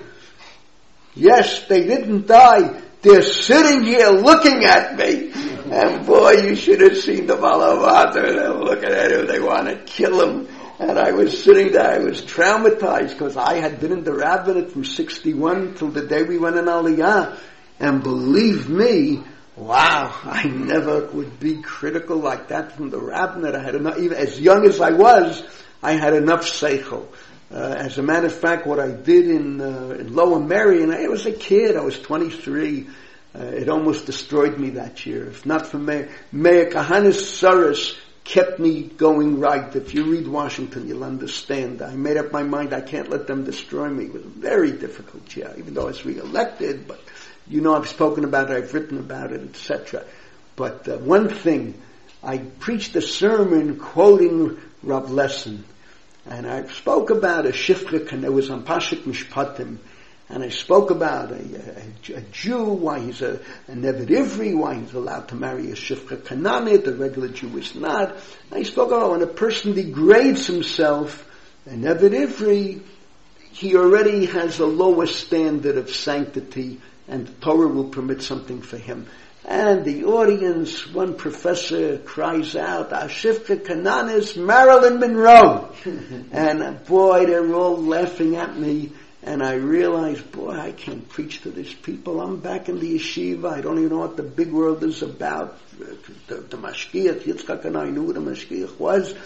Yes, they didn't die. They're sitting here looking at me. And boy, you should have seen the Malavatar. They're looking at him, they want to kill him. And I was sitting there, I was traumatized because I had been in the rabbinate from sixty-one till the day we went in Aliyah. And believe me, wow, I never would be critical like that from the rabbinate. I had enough, even as young as I was, I had enough seichel. Uh, as a matter of fact, what I did in, uh, in Lower Merion, I was a kid, I was twenty-three. Uh, it almost destroyed me that year. If not for Mayor, Mayor Kahanis Saras kept me going right. If you read Washington, you'll understand. I made up my mind I can't let them destroy me. It was a very difficult year, even though I was reelected, but you know I've spoken about it, I've written about it, et cetera. But uh, one thing, I preached a sermon quoting Rav Lesson, and I spoke about a shifcha, and it was on Pashat Mishpatim, and I spoke about a, a, a Jew, why he's a, a Nevid Ivri, why he's allowed to marry a shifcha Kananit, a regular Jew is not. I spoke about when a person degrades himself, a Nevid Ivri, he already has a lower standard of sanctity, and the Torah will permit something for him. And the audience, one professor cries out, Ashifka Kananis, Marilyn Monroe. And boy, they're all laughing at me. And I realized, boy, I can't preach to these people. I'm back in the yeshiva. I don't even know what the big world is about. The, the Mashgiach, Yitzchak and I knew what the Mashgiach was.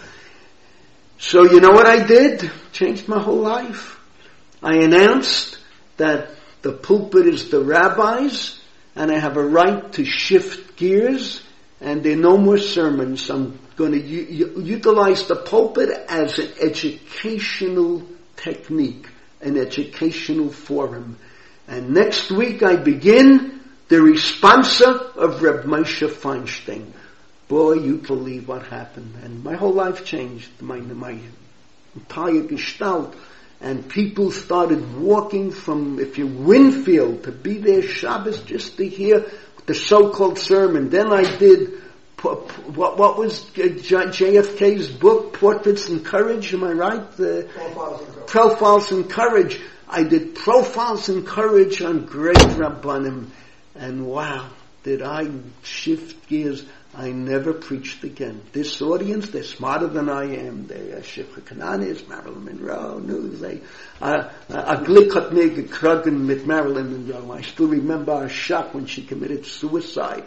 So you know what I did? Changed my whole life. I announced that the pulpit is the rabbis, and I have a right to shift gears, and there are no more sermons. I'm going to u- u- utilize the pulpit as an educational technique, an educational forum. And next week I begin the responsa of Reb Moshe Feinstein. Boy, you believe what happened. And my whole life changed, my, my entire gestalt. And people started walking from, if you Winfield, to be there Shabbos just to hear the so-called sermon. Then I did, what, what was J F K's book, Portraits in Courage, am I right? The Profiles in Courage. Profiles in Courage. I did Profiles in Courage on great Rabbanim. And wow, did I shift gears. I never preached again. This audience, they're smarter than I am. They're Shifcha Kananis, Marilyn Monroe, no, they, a glick hat mir gekrogen mit Marilyn Monroe. I still remember our shock when she committed suicide.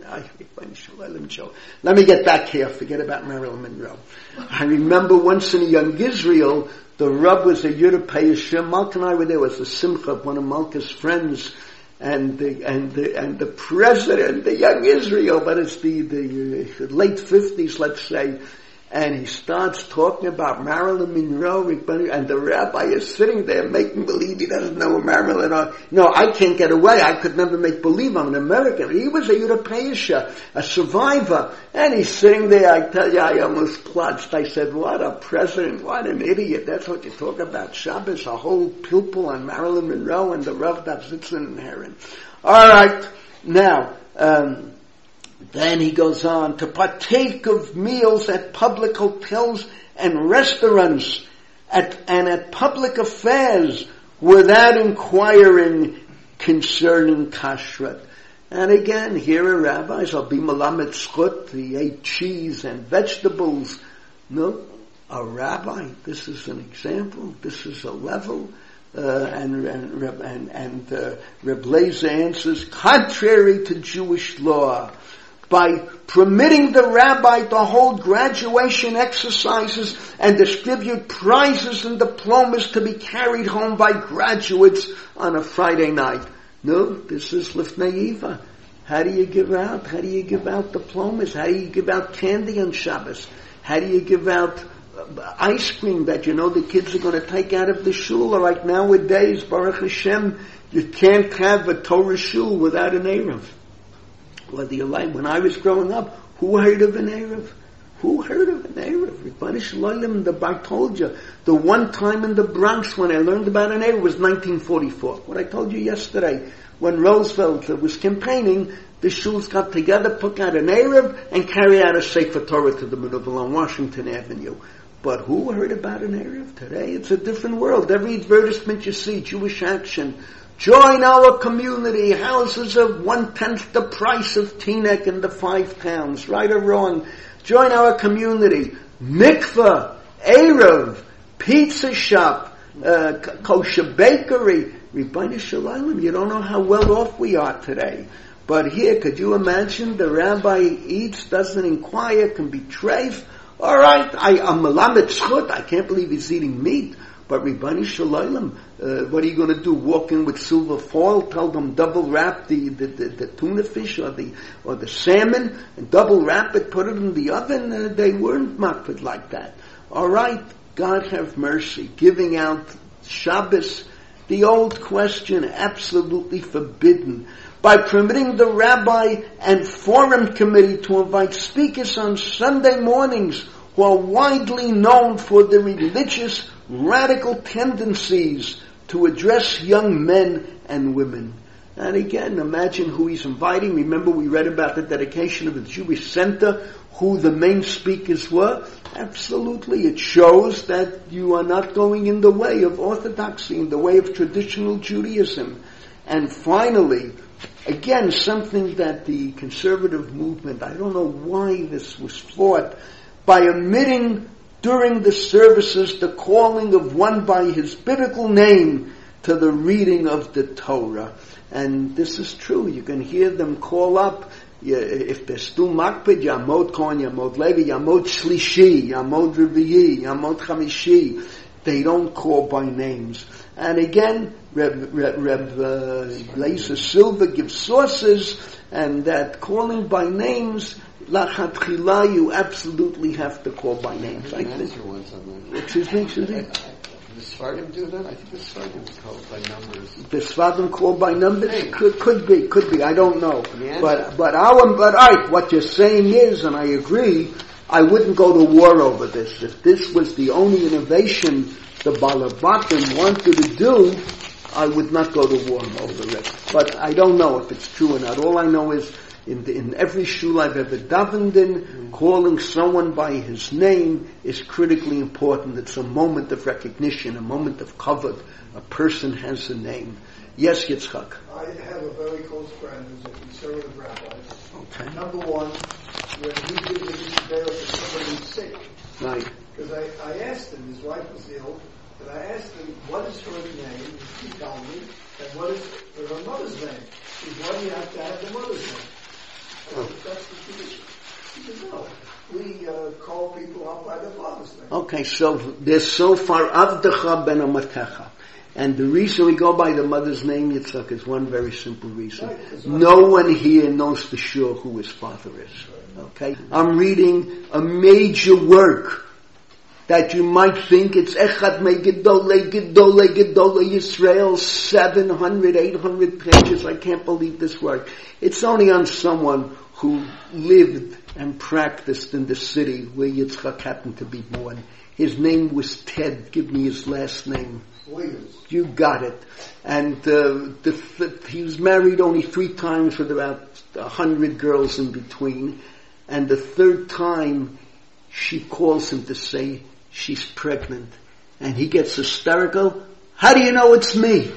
Let me get back here, forget about Marilyn Monroe. I remember once in young Israel, the Rav was a European, Malk and I were there, it was a simcha of one of Malka's friends, and the, and the, and the president, the young Israel, but it's the, the late fifties, let's say, and he starts talking about Marilyn Monroe, and the rabbi is sitting there making believe he doesn't know Marilyn. Or, no, I can't get away. I could never make believe I'm an American. He was a European, a survivor, and he's sitting there. I tell you, I almost clutched. I said, "What a president! What an idiot! That's what you talk about Shabbos, a whole pupil on Marilyn Monroe and the Rav Davzitzin and Heron." All right, now. Um, Then he goes on to partake of meals at public hotels and restaurants at, and at public affairs without inquiring concerning kashrut. And again, here are rabbis, I'll be malamet schut, he ate cheese and vegetables. No, a rabbi, this is an example, this is a level. Uh, and and and, and uh, Reb Leizer answers, contrary to Jewish law, by permitting the rabbi to hold graduation exercises and distribute prizes and diplomas to be carried home by graduates on a Friday night. No, this is Lifnei Eva. How do you give out? How do you give out diplomas? How do you give out candy on Shabbos? How do you give out ice cream that you know the kids are going to take out of the shul? Or like nowadays, Baruch Hashem, you can't have a Torah shul without an Erev. Whether you like, when I was growing up, who heard of an Erev? Who heard of an Erev? Ribbon Shalom, the Bar told you. The one time in the Bronx when I learned about an Erev was nineteen forty-four. What I told you yesterday, when Roosevelt was campaigning, the shuls got together, put out an Erev, and carry out a Sefer Torah to the Menuvel on Washington Avenue. But who heard about an Erev? Today it's a different world. Every advertisement you see, Jewish Action, join our community, houses of one-tenth the price of Teaneck in the five towns, right or wrong. Join our community. Mikveh, Erev, pizza shop, uh, kosher bakery. Ribbon Shalom, you don't know how well off we are today. But here, could you imagine the rabbi eats, doesn't inquire, can be treif? All right, I, I'm melamed zchut, I can't believe he's eating meat. But Ribbon Shalom, uh, what are you going to do? Walk in with silver foil, tell them double wrap the, the, the, the tuna fish or the or the salmon, and double wrap it, put it in the oven? Uh, they weren't makpid like that. All right, God have mercy. Giving out Shabbos, the old question, absolutely forbidden. By permitting the rabbi and forum committee to invite speakers on Sunday mornings who are widely known for their religious radical tendencies to address young men and women. And again, imagine who he's inviting. Remember, we read about the dedication of the Jewish Center, who the main speakers were. Absolutely, it shows that you are not going in the way of orthodoxy, in the way of traditional Judaism. And finally, again, something that the conservative movement, I don't know why this was fought, by omitting during the services the calling of one by his biblical name to the reading of the Torah. And this is true. You can hear them call up, if they're still makpid, Yamod Kohen, Yamod Levi, Yamod Shlishi, Yamod Revi'i, Yamod Chamishi. They don't call by names. And again, Reb, Reb, Reb uh, Laser Silva gives sources, and that calling by names, lachatchila, you absolutely have to call by names. I think. Excuse me, excuse me. The Sfardim do that? I think the Sfardim call by numbers. The Sfardim call by numbers? Hey. Could, could be, could be. I don't know. But, but our, but I, what you're saying is, and I agree, I wouldn't go to war over this. If this was the only innovation the Balabatim wanted to do, I would not go to war over it. But I don't know if it's true or not. All I know is, in, the, in every shul I've ever davened in, mm. calling someone by his name is critically important. It's a moment of recognition, a moment of kavod. A person has a name. Yes, Yitzchak. I have a very close friend who's a conservative rabbi. Okay. Number one, when he did his prayer for somebody who's sick, right? Because I, I asked him, his wife was ill, and I asked him, what is her name? He told me, and what is her mother's name? He said, why do you have to have the mother's name? I said, that's the tradition. He said, no. We uh, call people out by their father's name. Okay, so there's so far Avdecha ben Amatecha. And the reason we go by the mother's name, Yitzchak, is one very simple reason. Right, no one here knows for sure who his father is. Okay? I'm reading a major work that you might think it's Echad Me Gedolei Gedolei Gedolei Yisrael, seven hundred, eight hundred pages. I can't believe this work. It's only on someone who lived and practiced in the city where Yitzchak happened to be born. His name was Ted. Give me his last name. Williams. You got it. And uh, the, the, he was married only three times with about a hundred girls in between. And the third time, she calls him to say she's pregnant. And he gets hysterical. How do you know it's me?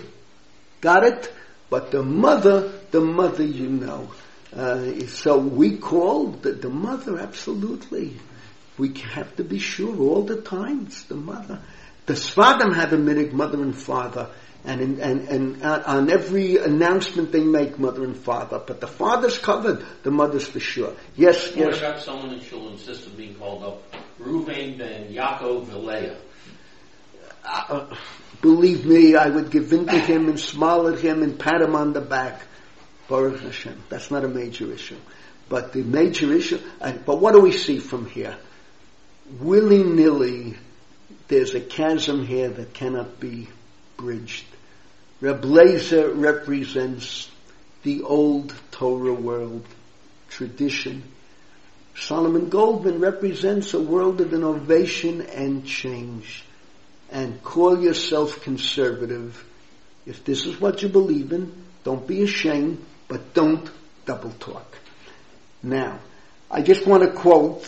Got it? But the mother, the mother you know. Uh, so we call the, the mother, absolutely. We have to be sure all the time it's the mother. The Sfardim have a minhag, mother and father, and in, and and uh, on every announcement they make mother and father. But the father's covered, the mother's for sure. Yes, what yes. What about someone in shul insists on being called up Reuven ben Yaakov Vilea? Uh, believe me, I would give in to him and smile at him and pat him on the back. Baruch Hashem. That's not a major issue. But the major issue, and, but what do we see from here? Willy-nilly, there's a chasm here that cannot be bridged. Reb Lezer represents the old Torah world tradition. Solomon Goldman represents a world of innovation and change. And call yourself conservative. If this is what you believe in, don't be ashamed, but don't double talk. Now, I just want to quote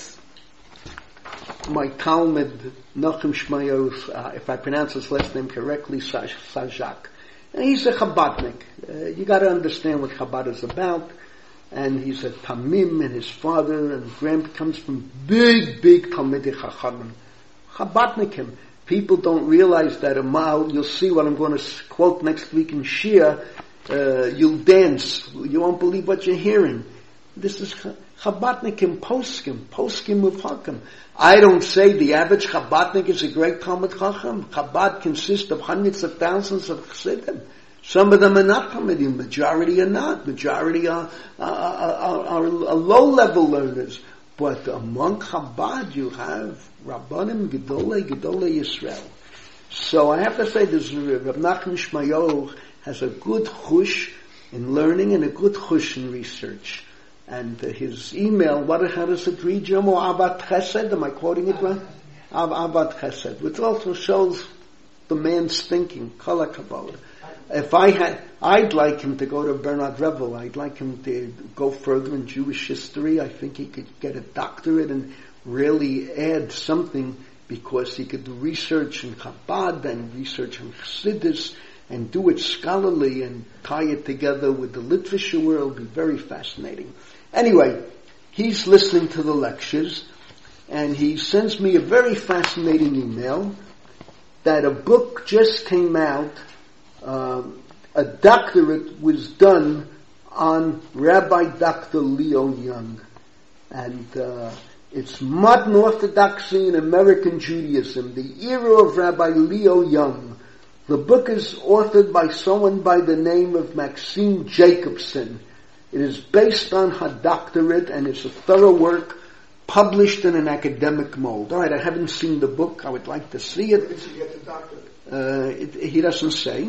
my Talmud, Nachum Shmayos, uh, if I pronounce his last name correctly, Sajak. And he's a Chabadnik. Uh, you got to understand what Chabad is about. And he's a Tamim, and his father and grandpa comes from big, big Talmidei Chachamim. Chabadnikim. People don't realize that a mile, you'll see what I'm going to quote next week in Shia, uh, you'll dance. You won't believe what you're hearing. This is Chabadnikim Poskim, Poskim of Hakam. I don't say the average Chabadnik is a great Talmid Chacham. Chabad consists of hundreds of thousands of Chassidim. Some of them are not Talmidim, majority are not. Majority are, are, are, are, are low-level learners. But among Chabad you have Rabbanim, Gedolei, Gedolei Yisrael. So I have to say this, Reb Nachum Shmayoch has a good chush in learning and a good chush in research. And uh, his email, what, how does it read, Jomo? Avat Chesed, am I quoting it right? Avat Chesed, which also shows the man's thinking, Kol HaKabbalah. If I had, I'd like him to go to Bernard Revel. I'd like him to go further in Jewish history. I think he could get a doctorate and really add something, because he could do research in Chabad and research in Chassidus and do it scholarly and tie it together with the literature world. Be very fascinating. Anyway, he's listening to the lectures, and he sends me a very fascinating email that a book just came out. Uh, a doctorate was done on Rabbi Doctor Leo Young, and uh, it's Modern Orthodoxy in American Judaism, the era of Rabbi Leo Young. The book is authored by someone by the name of Maxine Jacobson. It is based on her doctorate, and it's a thorough work published in an academic mold. All right, I haven't seen the book. I would like to see it. Where did you get the doctorate? Uh, it, he doesn't say.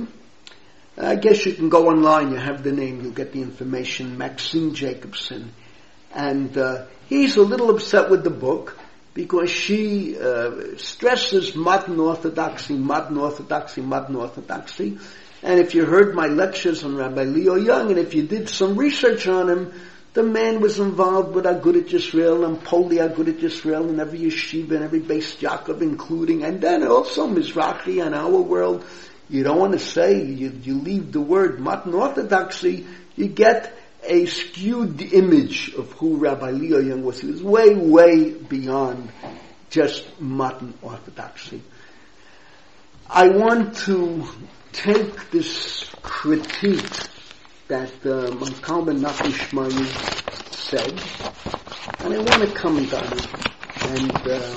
I guess you can go online, you have the name, you'll get the information, Maxine Jacobson. And uh, he's a little upset with the book because she uh, stresses modern orthodoxy, modern orthodoxy, modern orthodoxy. And if you heard my lectures on Rabbi Leo Young, and if you did some research on him, the man was involved with Agudat Yisrael and Poli Agudat Yisrael and every yeshiva and every Beis Yaakov, including, and then also Mizrahi and our world. You don't want to say, you, you leave the word modern orthodoxy, you get a skewed image of who Rabbi Leo Young was. He was way, way beyond just modern orthodoxy. I want to take this critique that uh, Malcolm Nachum Shmayoch said, and I want to comment on it. And uh,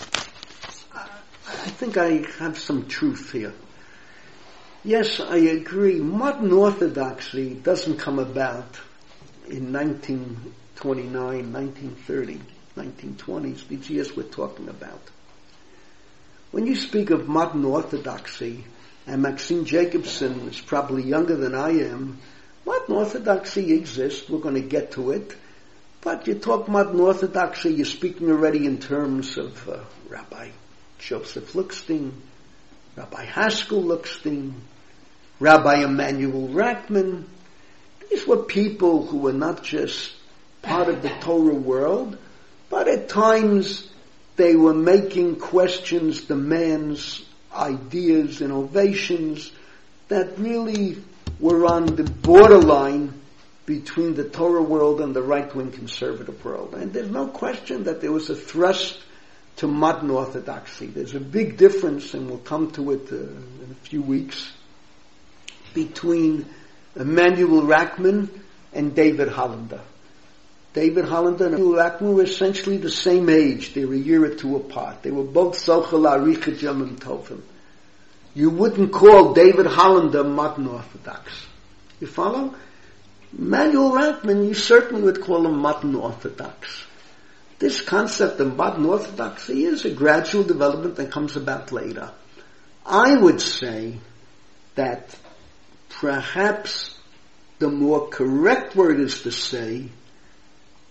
I think I have some truth here. Yes, I agree. Modern orthodoxy doesn't come about in nineteen twenty-nine, nineteen thirty, nineteen twenties, the years we're talking about. When you speak of modern orthodoxy, and Maxine Jacobson is probably younger than I am, modern orthodoxy exists, we're going to get to it, but you talk modern orthodoxy, you're speaking already in terms of uh, Rabbi Joseph Lookstein, Rabbi Haskell Lookstein, Rabbi Emanuel Rackman. These were people who were not just part of the Torah world, but at times they were making questions, demands, ideas, innovations that really were on the borderline between the Torah world and the right-wing conservative world. And there's no question that there was a thrust to modern orthodoxy. There's a big difference, and we'll come to it uh, in a few weeks, between Emanuel Rackman and David Hollander. David Hollander and Emanuel Rackman were essentially the same age. They were a year or two apart. They were both Zochel Arichet Yomim Tovim. You wouldn't call David Hollander modern Orthodox. You follow? Emanuel Rackman, you certainly would call him modern Orthodox. This concept of modern Orthodoxy is a gradual development that comes about later. I would say that perhaps the more correct word is to say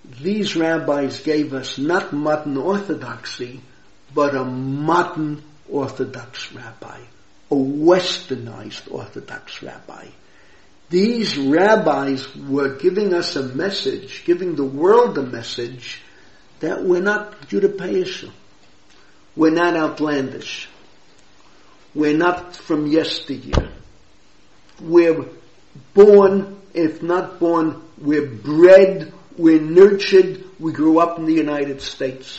these rabbis gave us not modern orthodoxy, but a modern Orthodox rabbi, a westernized Orthodox rabbi. These rabbis were giving us a message, giving the world a message that we're not Judaic, we're not outlandish, we're not from yesteryear. We're born, if not born, we're bred, we're nurtured, we grew up in the United States.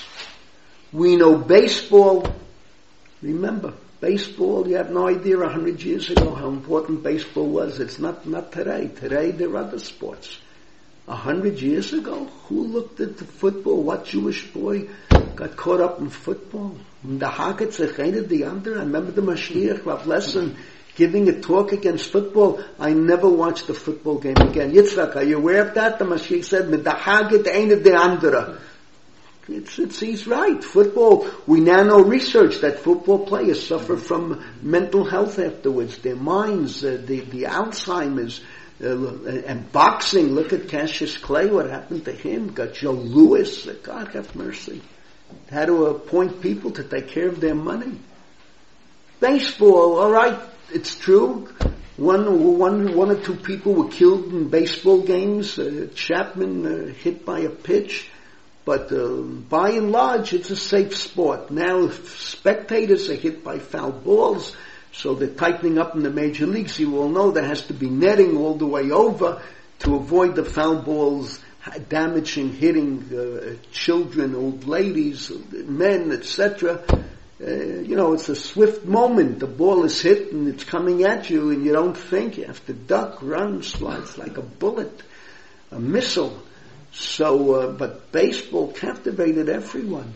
We know baseball. Remember, baseball, you have no idea a hundred years ago how important baseball was. It's not, not today. Today there are other sports. A hundred years ago, who looked at the football? What Jewish boy got caught up in football? The Haggadah, eine the under. I remember the Mashiach, Rav Lesson, giving a talk against football. I never watched a football game again. Yitzchak, are you aware of that? The Mashiach said, "Mit the Haggadah, eine the andere." It's, it's, he's right. Football, we now know research that football players suffer from mental health afterwards. Their minds, uh, the, the Alzheimer's, uh, and boxing. Look at Cassius Clay, what happened to him. Got Joe Louis. God have mercy. Had to appoint people to take care of their money. Baseball, alright, it's true. One, one, one or two people were killed in baseball games. Uh, Chapman uh, hit by a pitch. But uh, by and large, it's a safe sport. Now, if spectators are hit by foul balls, so they're tightening up in the major leagues. You all know there has to be netting all the way over to avoid the foul balls damaging, hitting uh, children, old ladies, men, et cetera. Uh, you know, it's a swift moment. The ball is hit and it's coming at you, and you don't think. You have to duck, run, slide. It's like a bullet, a missile. So, uh, but baseball captivated everyone.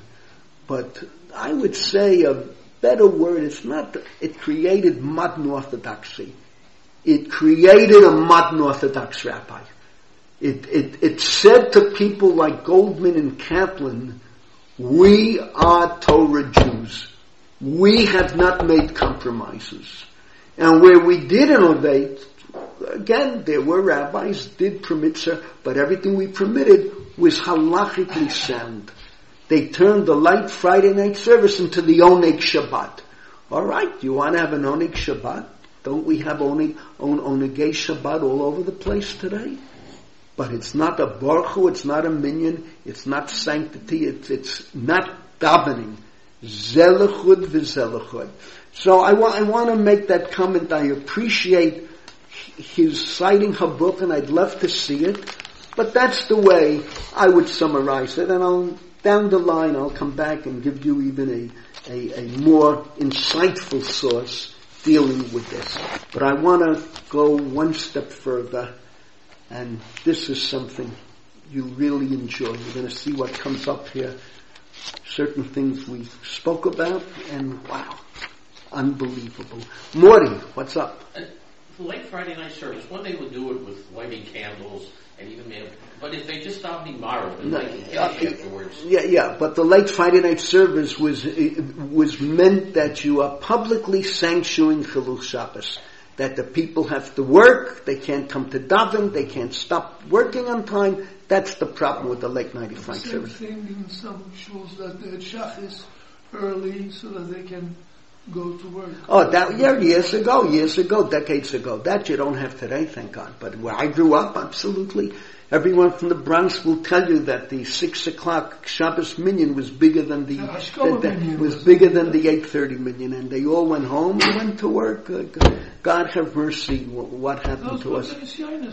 But I would say a better word, it's not, it created modern orthodoxy. It created a modern Orthodox rabbi. It, it, it said to people like Goldman and Kaplan, we are Torah Jews. We have not made compromises. And where we did innovate, again, there were rabbis, did permit, sir, but everything we permitted was halachically sound. They turned the light Friday night service into the Oneg Shabbat. All right, you want to have an Oneg Shabbat? Don't we have Oneg, on, Onegei Shabbat all over the place today? But it's not a baruch hu, it's not a minyan, it's not sanctity, it's, it's not davening. Zelachud v'zelachud. So I want, I want to make that comment. I appreciate his citing Habuk, and I'd love to see it, but that's the way I would summarize it, and I'll, down the line, I'll come back and give you even a, a, a more insightful source dealing with this. But I want to go one step further, and this is something you'll really enjoy. You're going to see what comes up here. Certain things we spoke about, and wow, unbelievable. Morty, what's up? The late Friday night service, one they would do it with lighting candles and even made, but if they just stopped me tomorrow and no, like uh, afterwards. Yeah, yeah, but the late Friday night service was was meant that you are publicly sanctioning Chilul Shabbos. That the people have to work, they can't come to daven, they can't stop working on time. That's the problem with the late night Friday service. Same thing in some shuls that the shachis early so that they can go to work. Oh, that, yeah, years ago, years ago, decades ago. That you don't have today, thank God. But where I grew up, absolutely. Everyone from the Bronx will tell you that the six o'clock Shabbos minyan was bigger than the, the, the was bigger than the eight thirty minyan, and they all went home and went to work. Uh, God have mercy. What happened to us?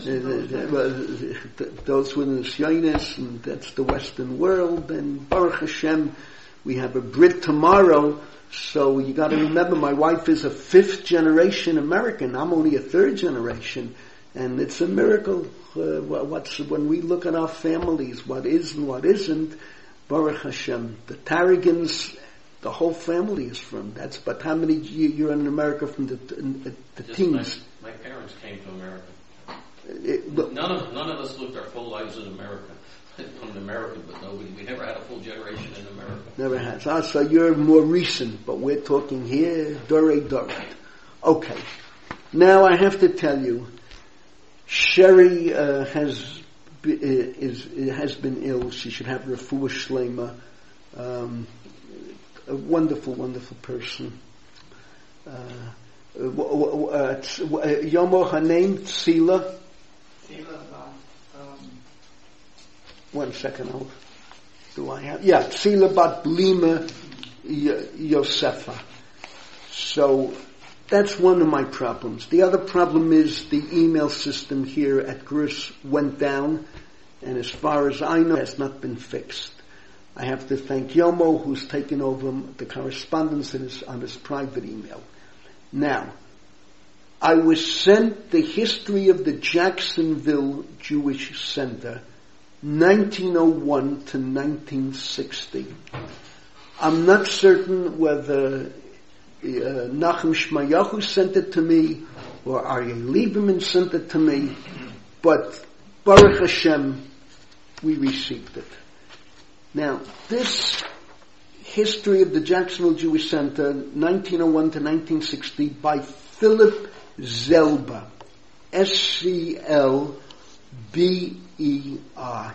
Those were the Zionis, and that's the Western world. And Baruch Hashem, we have a Brit tomorrow. So you got to remember, my wife is a fifth generation American. I'm only a third generation, and it's a miracle. Uh, what's when we look at our families, what is and what isn't. Baruch Hashem, the Tarragons, the whole family is from. That's but how many you're in America from the the, the teens? My, my parents came to America. It, but, none of none of us lived our full lives in America. From America, but no, we, we never had a full generation in America. Never has. Ah, so you're more recent, but we're talking here, Dore Dore. Okay. Now I have to tell you, Sherry uh, has is, is has been ill. She should have refuah shlema. Um, a wonderful, wonderful person. Uh, Yomo, her name Tzila. Tzila, um, One second, I'll, do I have? Yeah, Tzila bat Blima Yosefa. So that's one of my problems. The other problem is the email system here at Grus went down, and as far as I know, has not been fixed. I have to thank Yomo, who's taken over the correspondence on his, on his private email. Now, I was sent the history of the Jacksonville Jewish Center, nineteen oh one to nineteen sixty. I'm not certain whether uh, Nachum Shmayahu sent it to me or Aryeh Lieberman sent it to me, but Baruch Hashem, we received it. Now, this history of the Jacksonville Jewish Center, nineteen oh one to nineteen sixty, by Philip Zelber, S C L B E R.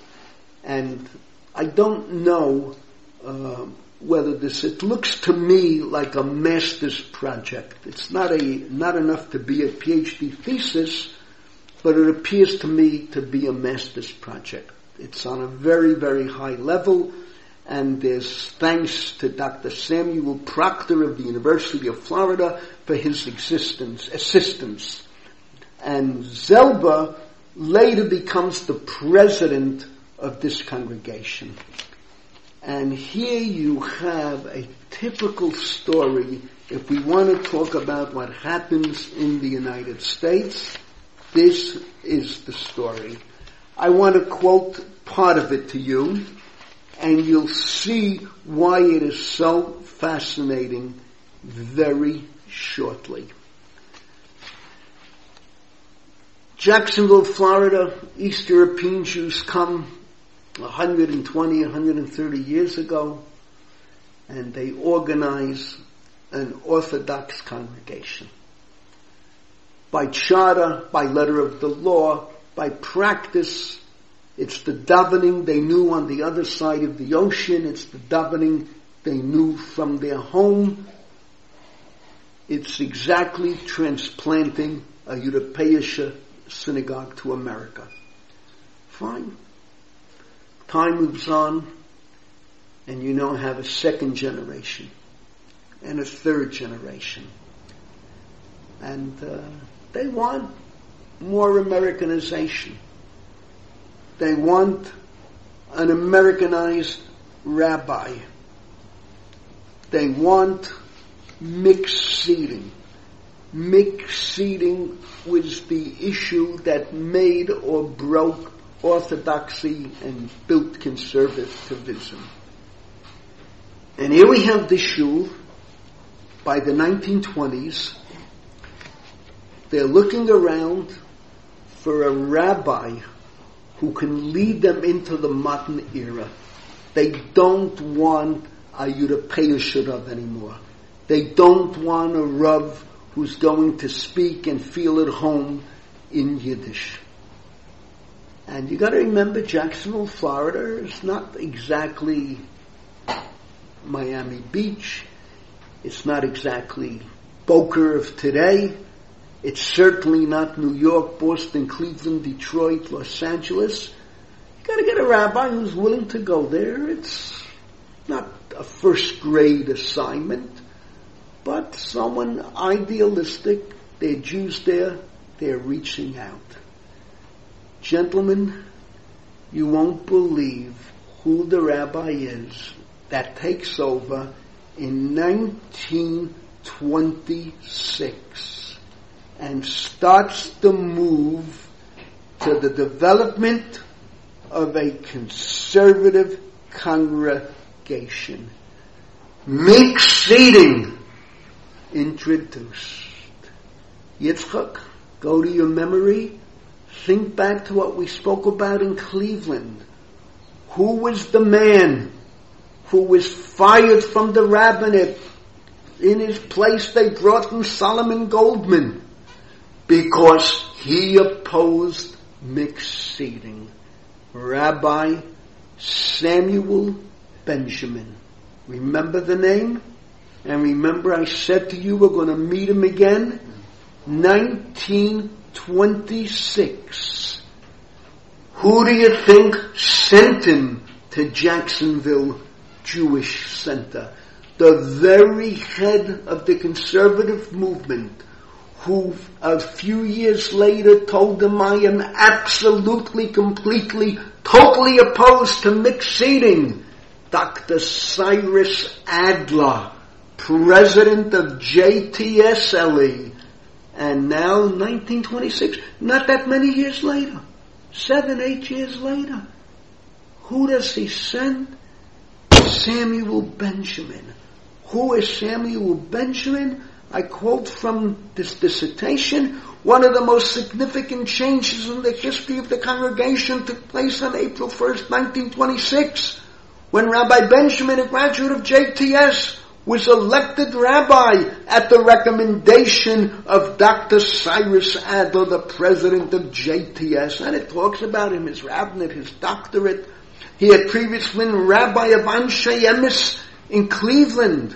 And I don't know uh, whether this, it looks to me like a master's project. It's not a, not enough to be a PhD thesis, but it appears to me to be a master's project. It's on a very, very high level, and there's thanks to Doctor Samuel Proctor of the University of Florida for his existence, assistance. And Zelba later becomes the president of this congregation. And here you have a typical story. If we want to talk about what happens in the United States, this is the story. I want to quote part of it to you, and you'll see why it is so fascinating very shortly. Jacksonville, Florida, East European Jews come one hundred twenty, one hundred thirty years ago, and they organize an Orthodox congregation. By charter, by letter of the law, by practice, it's the davening they knew on the other side of the ocean. It's the davening they knew from their home. It's exactly transplanting a Europäische synagogue to America. Fine. Time moves on, and you now have a second generation and a third generation. And uh, they want more Americanization. They want an Americanized rabbi. They want mixed seating. Mixed seating was the issue that made or broke orthodoxy and built conservatism. And here we have the shul by the nineteen twenties. They're looking around for a rabbi who can lead them into the modern era. They don't want a Europäischer Rav anymore. They don't want a Rav who's going to speak and feel at home in Yiddish. And you got to remember, Jacksonville, Florida is not exactly Miami Beach. It's not exactly Boca of today. It's certainly not New York, Boston, Cleveland, Detroit, Los Angeles. You got to get a rabbi who's willing to go there. It's not a first grade assignment, but someone idealistic. They're Jews there. They're reaching out. Gentlemen, you won't believe who the rabbi is that takes over in nineteen twenty-six and starts the move to the development of a conservative congregation. Mixed seating introduced. Yitzchak, go to your memory. Think back to what we spoke about in Cleveland. Who was the man who was fired from the rabbinate? In his place they brought in Solomon Goldman because he opposed mixed seating. Rabbi Samuel Benjamin. Remember the name? And remember I said to you we're going to meet him again? nineteen twenty-six. Who do you think sent him to Jacksonville Jewish Center? The very head of the conservative movement, who a few years later told him, I am absolutely, completely, totally opposed to mixed seating. Doctor Cyrus Adler, president of J T S L E. And now, nineteen twenty-six, not that many years later, seven, eight years later, who does he send? Samuel Benjamin. Who is Samuel Benjamin? I quote from this dissertation, one of the most significant changes in the history of the congregation took place on April first, nineteen twenty-six, when Rabbi Benjamin, a graduate of J T S, was elected rabbi at the recommendation of Doctor Cyrus Adler, the president of J T S. And it talks about him, his rabbinate, his doctorate. He had previously been rabbi of Anshe Emes in Cleveland.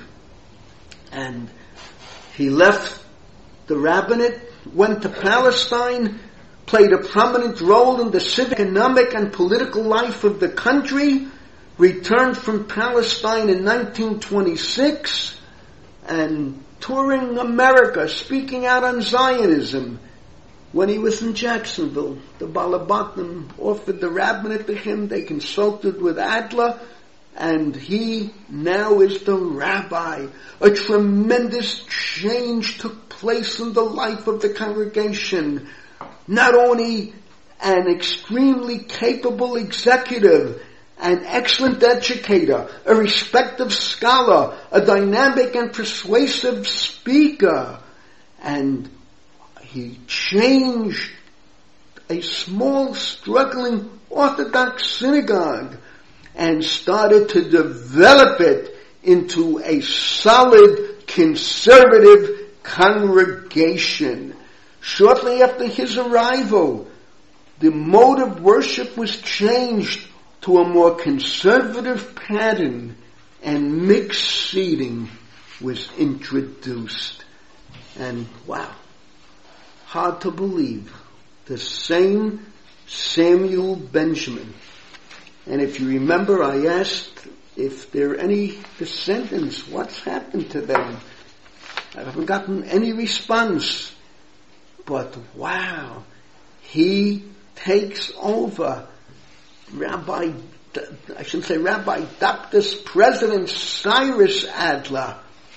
And he left the rabbinate, went to Palestine, played a prominent role in the civic, economic, and political life of the country, returned from Palestine in nineteen twenty-six, and touring America, speaking out on Zionism. When he was in Jacksonville, the Balabatim offered the rabbinate to him. They consulted with Adler, and he now is the rabbi. A tremendous change took place in the life of the congregation. Not only an extremely capable executive, an excellent educator, a respected scholar, a dynamic and persuasive speaker, and he changed a small, struggling Orthodox synagogue and started to develop it into a solid, conservative congregation. Shortly after his arrival, the mode of worship was changed to a more conservative pattern, and mixed seating was introduced. And wow, hard to believe, the same Samuel Benjamin. And if you remember, I asked if there are any descendants, what's happened to them? I haven't gotten any response. But wow, he takes over. Rabbi, I shouldn't say Rabbi, Doctor President Cyrus Adler.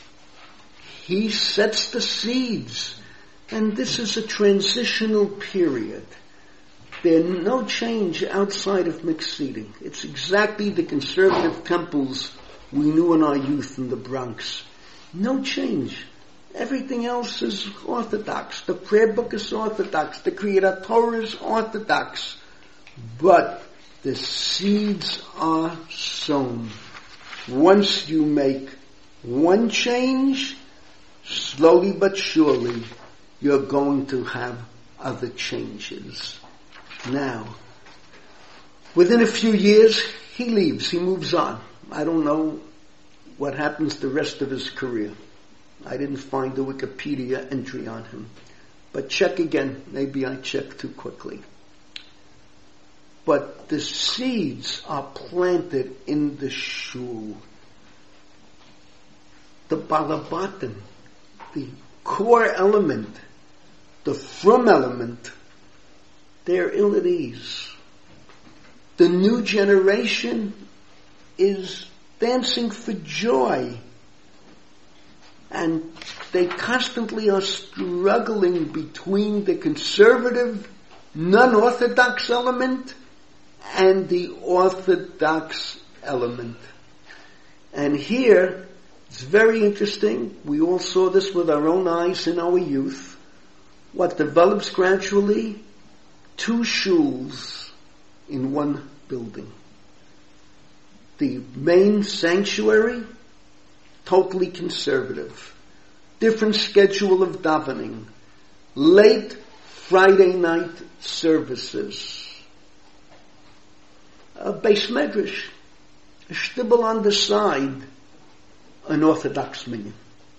He sets the seeds. And this is a transitional period. There's no change outside of mixed seating. It's exactly the conservative temples we knew in our youth in the Bronx. No change. Everything else is orthodox. The prayer book is orthodox. The Kriyat Torah is orthodox. But the seeds are sown. Once you make one change, slowly but surely, you're going to have other changes. Now, within a few years, he leaves, he moves on. I don't know what happens the rest of his career. I didn't find a Wikipedia entry on him. But check again, maybe I checked too quickly. But the seeds are planted in the shul. The balabatim, the core element, the frum element, they're ill at ease. The new generation is dancing for joy. And they constantly are struggling between the conservative, non-orthodox element and the orthodox element. And here, it's very interesting. We all saw this with our own eyes in our youth. What develops gradually? Two shuls in one building. The main sanctuary, totally conservative. Different schedule of davening. Late Friday night services, a Beis Medrash, a shtibel on the side, an Orthodox minyan.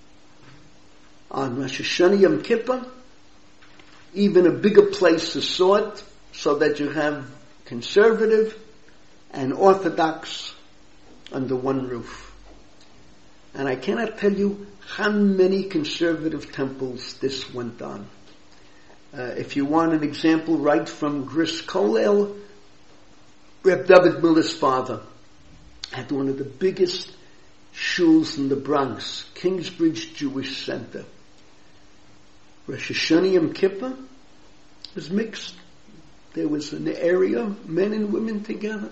On Rosh Hashanah Yom Kippur, even a bigger place is sought so that you have conservative and Orthodox under one roof. And I cannot tell you how many conservative temples this went on. Uh, if you want an example right from Gris Kollel, Reb David Miller's father had one of the biggest shuls in the Bronx, Kingsbridge Jewish Center. Rosh Hashanah Yom Kippur was mixed. There was an area, men and women together.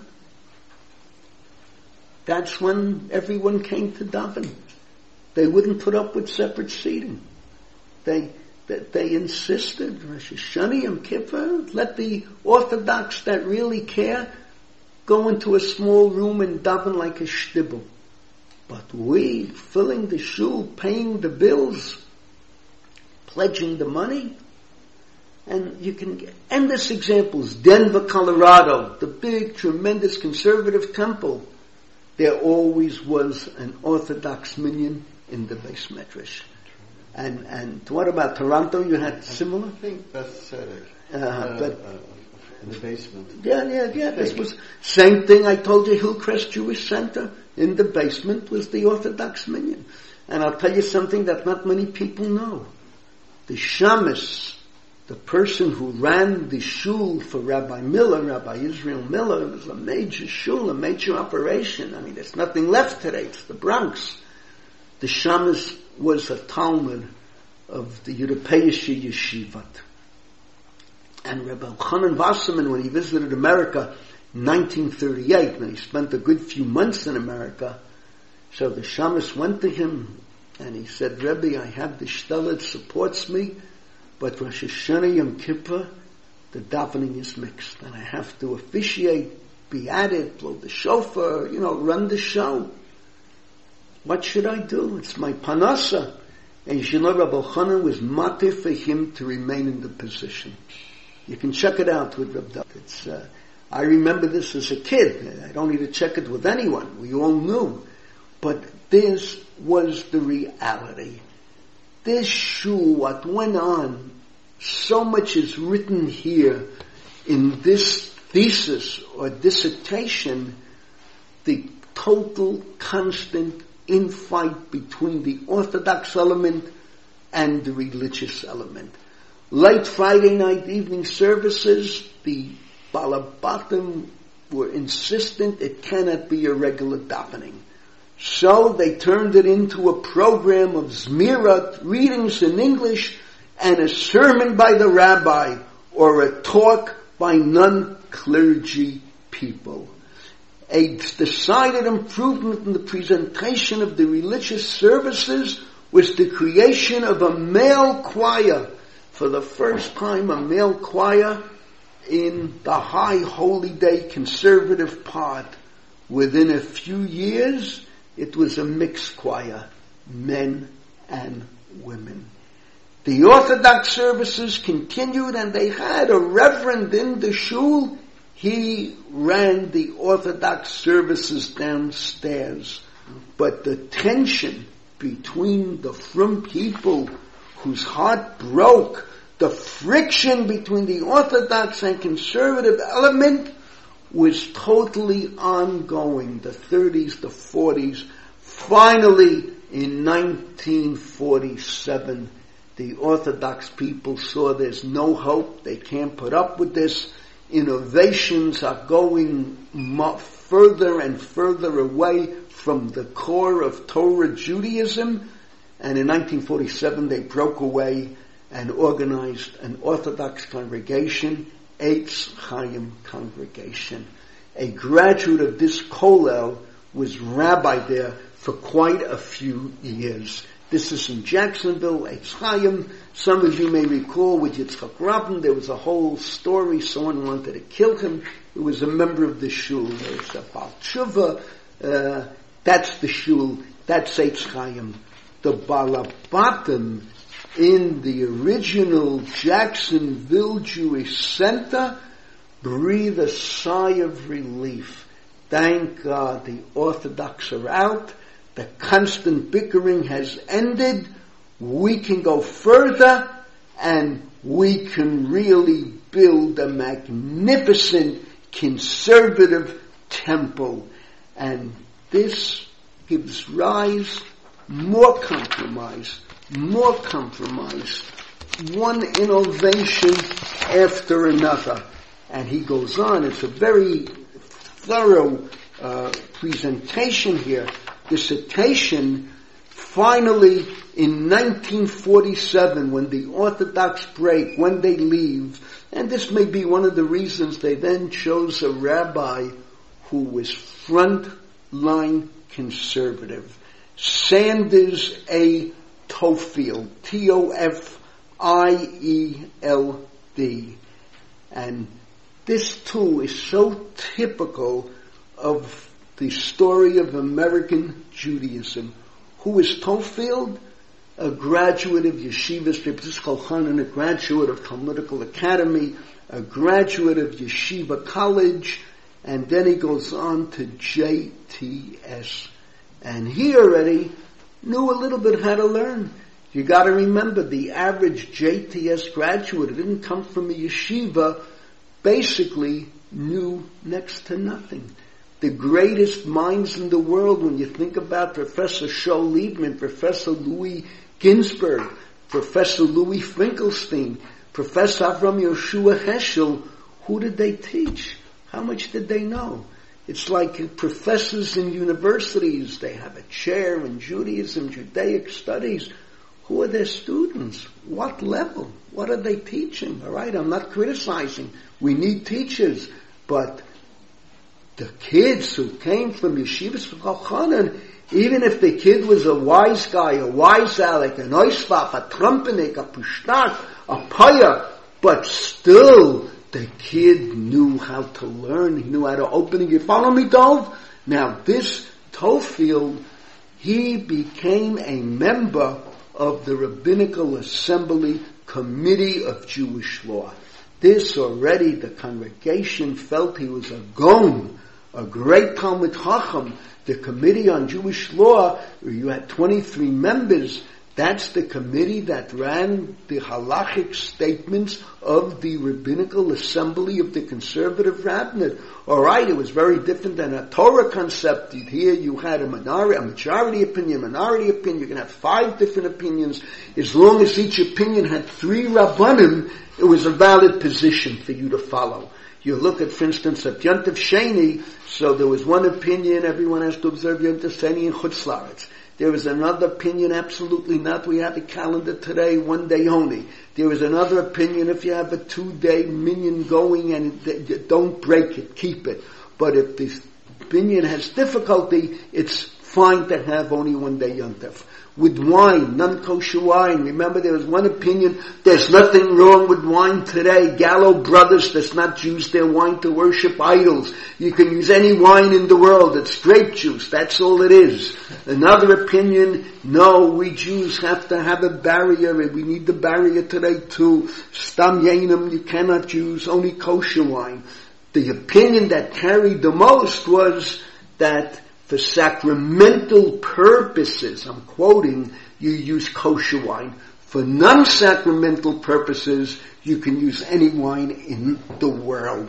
That's when everyone came to daven. They wouldn't put up with separate seating. They they, they insisted, Rosh Hashanah Yom Kippur, let the Orthodox that really care go into a small room and daven like a shtibel. But we, filling the shul, paying the bills, pledging the money, and you can get endless examples. Denver, Colorado, the big, tremendous conservative temple. There always was an Orthodox minyan in the Beis Medrash. And and what about Toronto? You had similar? I think that's Tzedek. Uh, uh, but uh, in the basement. yeah, yeah, yeah. This was same thing. I told you, Hillcrest Jewish Center in the basement was the Orthodox minyan. And I'll tell you something that not many people know. The shamus, the person who ran the shul for Rabbi Miller, Rabbi Israel Miller, it was a major shul, a major operation. I mean, there's nothing left today. It's the Bronx. The shamus was a Talmud of the Europeische Yeshivat. And Rabbi Elchanan Wasserman, when he visited America in nineteen thirty-eight, when he spent a good few months in America, so the shamus went to him and he said, Rebbe, I have the shtel that supports me, but Rosh Hashanah Yom Kippur, the davening is mixed, and I have to officiate, be at it, blow the shofar, you know, run the show. What should I do? It's my panasa. And you should know Rabbi Elchanan was matir for him to remain in the position. You can check it out with Rabbi David. It's, uh, I remember this as a kid. I don't need to check it with anyone. We all knew. But this was the reality. This shul, what went on, so much is written here in this thesis or dissertation, the total, constant infight between the Orthodox element and the religious element. Late Friday night evening services, the Balabatim were insistent it cannot be a regular davening. So they turned it into a program of Zmirat, readings in English, and a sermon by the rabbi, or a talk by non-clergy people. A decided improvement in the presentation of the religious services was the creation of a male choir. For the first time, a male choir in the high holy day conservative part. Within a few years, it was a mixed choir, men and women. The Orthodox services continued, and they had a reverend in the shul. He ran the Orthodox services downstairs. But the tension between the frum people whose heart broke, the friction between the Orthodox and conservative element was totally ongoing. The thirties, the forties. Finally, in nineteen forty-seven, the Orthodox people saw there's no hope. They can't put up with this. Innovations are going mo- further and further away from the core of Torah Judaism. And in nineteen forty-seven, they broke away and organized an Orthodox congregation, Eitz Chaim Congregation. A graduate of this kollel was rabbi there for quite a few years. This is in Jacksonville, Eitz Chaim. Some of you may recall with Yitzchak Rabin, there was a whole story. Someone wanted to kill him. It was a member of the shul. There's a Baal Tshuva. Uh, that's the shul. That's Eitz Chaim. The Balabatim in the original Jacksonville Jewish Center breathe a sigh of relief. Thank God the Orthodox are out. The constant bickering has ended. We can go further, and we can really build a magnificent conservative temple. And this gives rise more compromise, more compromise, one innovation after another. And he goes on. It's a very thorough uh, presentation here. Dissertation. Finally, in nineteen forty-seven, when the Orthodox break, when they leave, and this may be one of the reasons they then chose a rabbi who was front-line conservative, Sanders A. Tofield, T O F I E L D. And this, too, is so typical of the story of American Judaism. Who is Tofield? A graduate of Yeshivas Chanan, a graduate of Talmudical Academy, a graduate of Yeshiva College, and then he goes on to J T S. And he already knew a little bit how to learn. You got to remember, the average J T S graduate who didn't come from a yeshiva basically knew next to nothing. The greatest minds in the world, when you think about Professor Shol Liebman, Professor Louis Ginsberg, Professor Louis Finkelstein, Professor Avram Yoshua Heschel, who did they teach? How much did they know? It's like professors in universities. They have a chair in Judaism, Judaic studies. Who are their students? What level? What are they teaching? All right, I'm not criticizing. We need teachers. But the kids who came from Yeshivas Chanan, even if the kid was a wise guy, a wise Alec, an oisvach, a trumpenik, a pushtak, a paya, but still the kid knew how to learn. He knew how to open it. You follow me, Dov? Now, this Tofield, he became a member of the Rabbinical Assembly Committee of Jewish Law. This already, the congregation felt he was a Gaon, a great Talmud Chacham. The Committee on Jewish Law, where you had twenty-three members, that's the committee that ran the halachic statements of the Rabbinical Assembly of the Conservative Rabbinate. All right, it was very different than a Torah concept. Here you had a minority, a majority opinion, minority opinion. You can have five different opinions. As long as each opinion had three Rabbanim, it was a valid position for you to follow. You look at, for instance, at Yontif Sheni, so there was one opinion, everyone has to observe Yontif Sheni in Chutz La'aretz. There was another opinion, absolutely not. We have a calendar today, one day only. There was another opinion, if you have a two-day minyan going and don't break it, keep it. But if the opinion has difficulty, it's fine to have only one day Yontif. With wine, non-kosher wine. Remember, there was one opinion, there's nothing wrong with wine today. Gallo Brothers does not use their wine to worship idols. You can use any wine in the world. It's grape juice. That's all it is. Another opinion, no, we Jews have to have a barrier, and we need the barrier today too. Stam Yenim, you cannot use only kosher wine. The opinion that carried the most was that for sacramental purposes, I'm quoting, you use kosher wine. For non-sacramental purposes, you can use any wine in the world.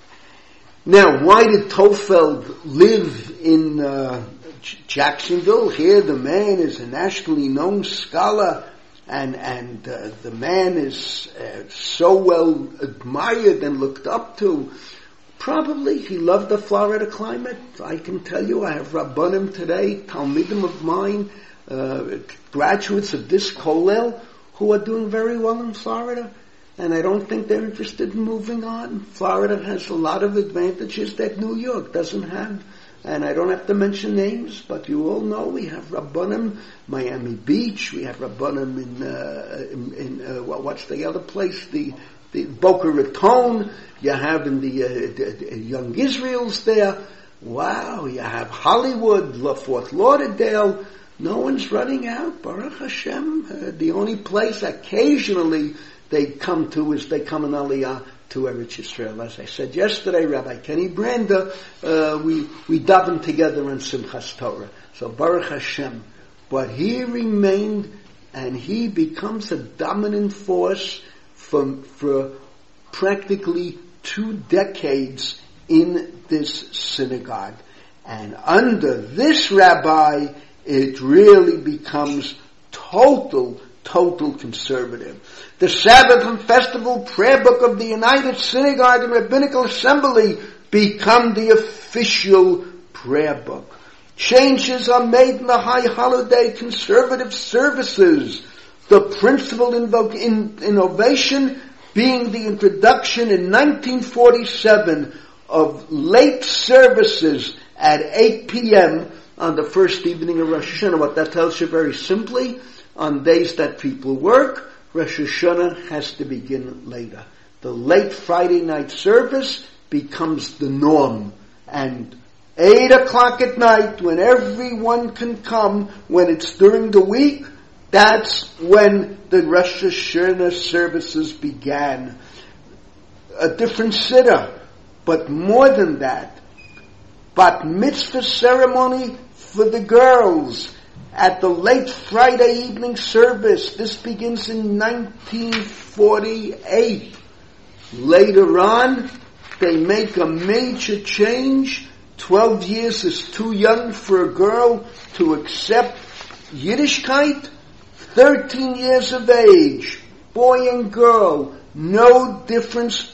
Now, why did Tofield live in uh, Jacksonville? Here the man is a nationally known scholar, and and uh, the man is uh, so well admired and looked up to. Probably he loved the Florida climate. I can tell you, I have Rabbanim today, Talmidim of mine, uh, graduates of this Kollel, who are doing very well in Florida. And I don't think they're interested in moving on. Florida has a lot of advantages that New York doesn't have. And I don't have to mention names, but you all know we have Rabbanim, Miami Beach, we have Rabbanim in, uh, in, in uh, what's the other place, the The Boca Raton, you have in the, uh, the, the Young Israels there. Wow, you have Hollywood, Fort Lauderdale. No one's running out, Baruch Hashem. Uh, the only place occasionally they come to is they come in Aliyah to Eretz Yisrael. As I said yesterday, Rabbi Kenny Branda, uh, we, we daven together in Simchas Torah. So Baruch Hashem. But he remained, and he becomes a dominant force for, for practically two decades in this synagogue. And under this rabbi, it really becomes total, total conservative. The Sabbath and Festival Prayer Book of the United Synagogue and Rabbinical Assembly become the official prayer book. Changes are made in the high holiday conservative services. The principal invo- in, innovation being the introduction in nineteen forty-seven of late services at eight p.m. on the first evening of Rosh Hashanah. What that tells you very simply, on days that people work, Rosh Hashanah has to begin later. The late Friday night service becomes the norm. And eight o'clock at night, when everyone can come, when it's during the week, that's when the Rosh Hashanah services began. A different siddur, but more than that, bat mitzvah ceremony for the girls at the late Friday evening service. This begins in nineteen forty-eight. Later on, they make a major change. Twelve years is too young for a girl to accept Yiddishkeit. Thirteen years of age, boy and girl, no difference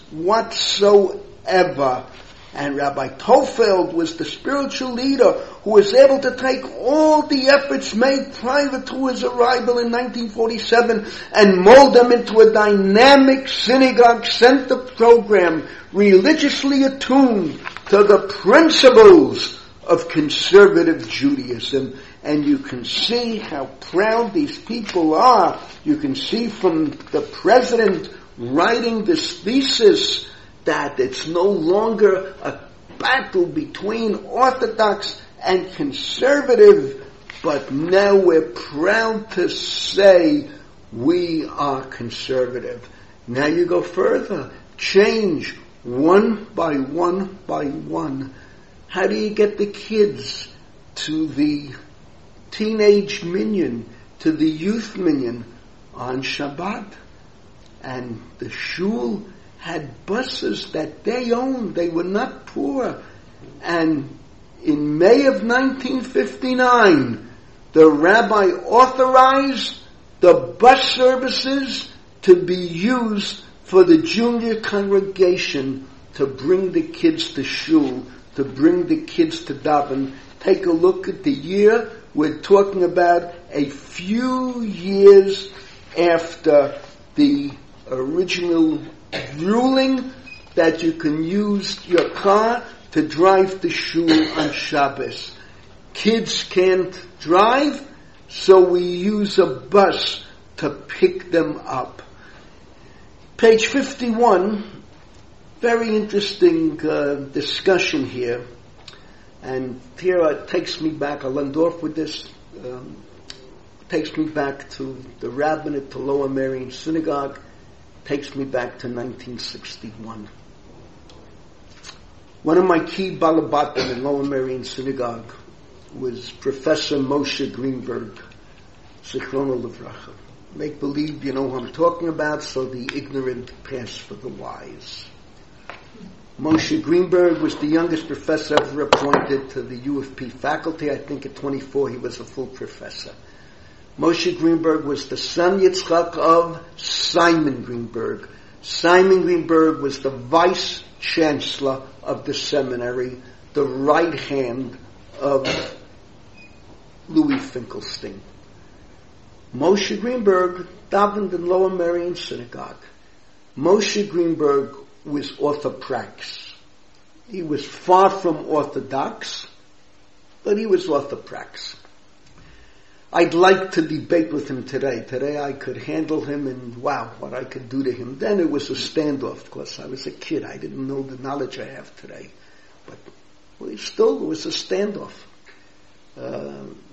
whatsoever. And Rabbi Tofeld was the spiritual leader who was able to take all the efforts made prior to his arrival in nineteen forty-seven and mold them into a dynamic synagogue center program religiously attuned to the principles of conservative Judaism. And you can see how proud these people are. You can see from the president writing this thesis that it's no longer a battle between Orthodox and conservative, but now we're proud to say we are conservative. Now you go further. Change one by one by one. How do you get the kids to the teenage minyan, to the youth minyan on Shabbat? And the shul had buses that they owned. They were not poor. And in May of nineteen fifty-nine, the rabbi authorized the bus services to be used for the junior congregation to bring the kids to shul, to bring the kids to daven. Take a look at the year. We're talking about a few years after the original ruling that you can use your car to drive to shul on Shabbos. Kids can't drive, so we use a bus to pick them up. Page fifty-one, very interesting uh, discussion here. And here it takes me back, I'll end off with this, um, takes me back to the rabbinate, to Lower Merion Synagogue, takes me back to nineteen sixty-one. One of my key balabatim in Lower Merion Synagogue was Professor Moshe Greenberg, Zichrono Livracha. Make believe you know who I'm talking about, so the ignorant pass for the wise. Moshe Greenberg was the youngest professor ever appointed to the U of P faculty. I think at twenty-four he was a full professor. Moshe Greenberg was the son, Yitzchak, of Simon Greenberg. Simon Greenberg was the vice chancellor of the seminary, the right hand of Louis Finkelstein. Moshe Greenberg davened in Lower Merion Synagogue. Moshe Greenberg was orthoprax. He was far from orthodox, but he was orthoprax. I'd like to debate with him today. Today I could handle him, and wow, what I could do to him. Then it was a standoff, because I was a kid. I didn't know the knowledge I have today. But well, still, it was a standoff. Uh,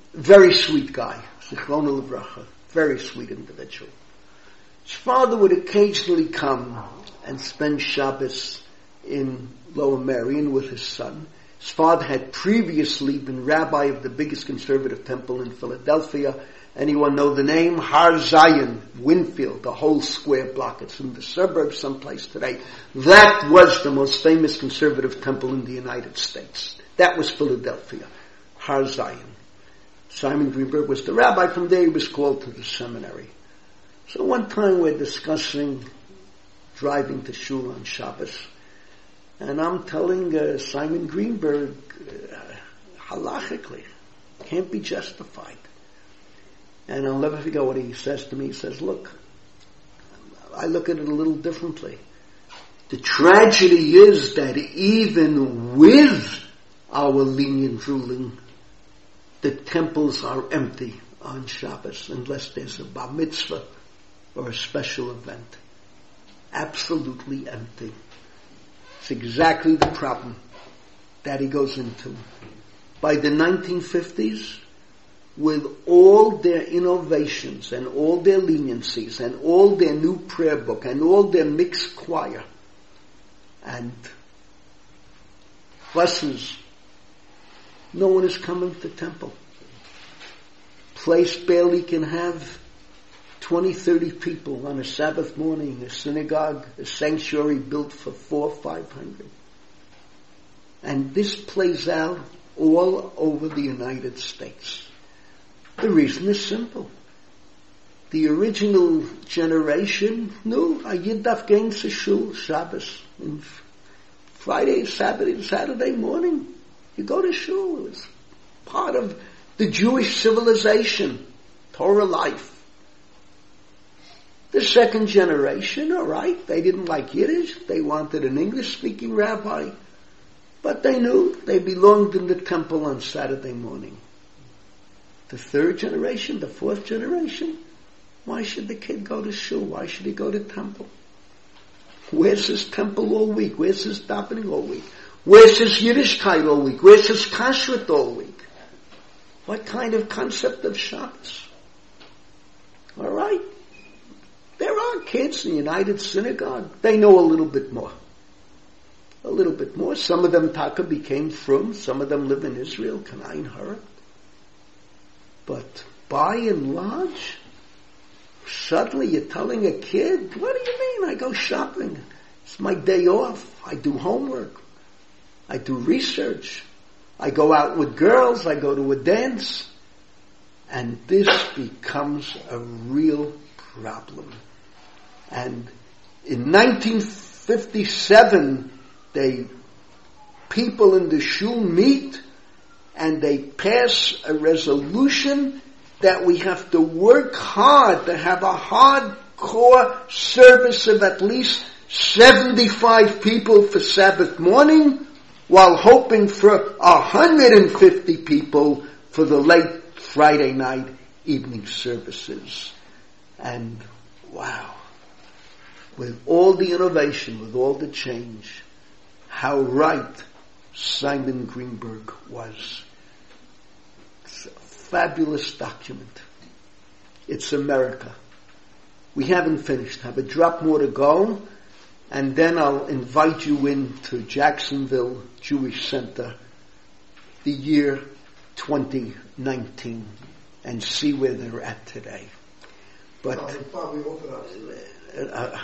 very sweet guy, Zichrono Livracha, very sweet individual. His father would occasionally come and spend Shabbos in Lower Merion with his son. His father had previously been rabbi of the biggest conservative temple in Philadelphia. Anyone know the name? Har Zion, Winfield, the whole square block. It's in the suburbs someplace today. That was the most famous conservative temple in the United States. That was Philadelphia, Har Zion. Simon Greenberg was the rabbi. From there he was called to the seminary. So one time we're discussing driving to shul on Shabbos, and I'm telling uh, Simon Greenberg, uh, halachically, can't be justified. And I'll never forget what he says to me. He says, look, I look at it a little differently. The tragedy is that even with our lenient ruling, the temples are empty on Shabbos unless there's a bar mitzvah or a special event. Absolutely empty. It's exactly the problem that he goes into. By the nineteen fifties, with all their innovations and all their leniencies and all their new prayer book and all their mixed choir and buses, no one is coming to temple. Place barely can have twenty, thirty people on a Sabbath morning, a synagogue, a sanctuary built for four, five hundred. And this plays out all over the United States. The reason is simple. The original generation knew a Yid darf gehen zu shul Shabbos. And Friday, Saturday, Saturday morning, you go to shul. It's part of the Jewish civilization, Torah life. The second generation, all right, they didn't like Yiddish. They wanted an English-speaking rabbi. But they knew they belonged in the temple on Saturday morning. The third generation, the fourth generation, why should the kid go to shul? Why should he go to temple? Where's his temple all week? Where's his davening all week? Where's his Yiddishkeit all week? Where's his kashrut all week? What kind of concept of Shabbos? All right. There are kids in the United Synagogue. They know a little bit more. A little bit more. Some of them, Taka, became frum. Some of them live in Israel, Kanain Hara. But by and large, suddenly you're telling a kid, what do you mean? I go shopping. It's my day off. I do homework. I do research. I go out with girls. I go to a dance. And this becomes a real problem. And in nineteen fifty-seven, they, people in the shul meet and they pass a resolution that we have to work hard to have a hardcore service of at least seventy-five people for Sabbath morning, while hoping for one hundred fifty people for the late Friday night evening services. And wow, with all the innovation, with all the change, how right Simon Greenberg was. It's a fabulous document. It's America. We haven't finished. Have a drop more to go, and then I'll invite you into Jacksonville Jewish Center the year twenty nineteen and see where they're at today. But uh,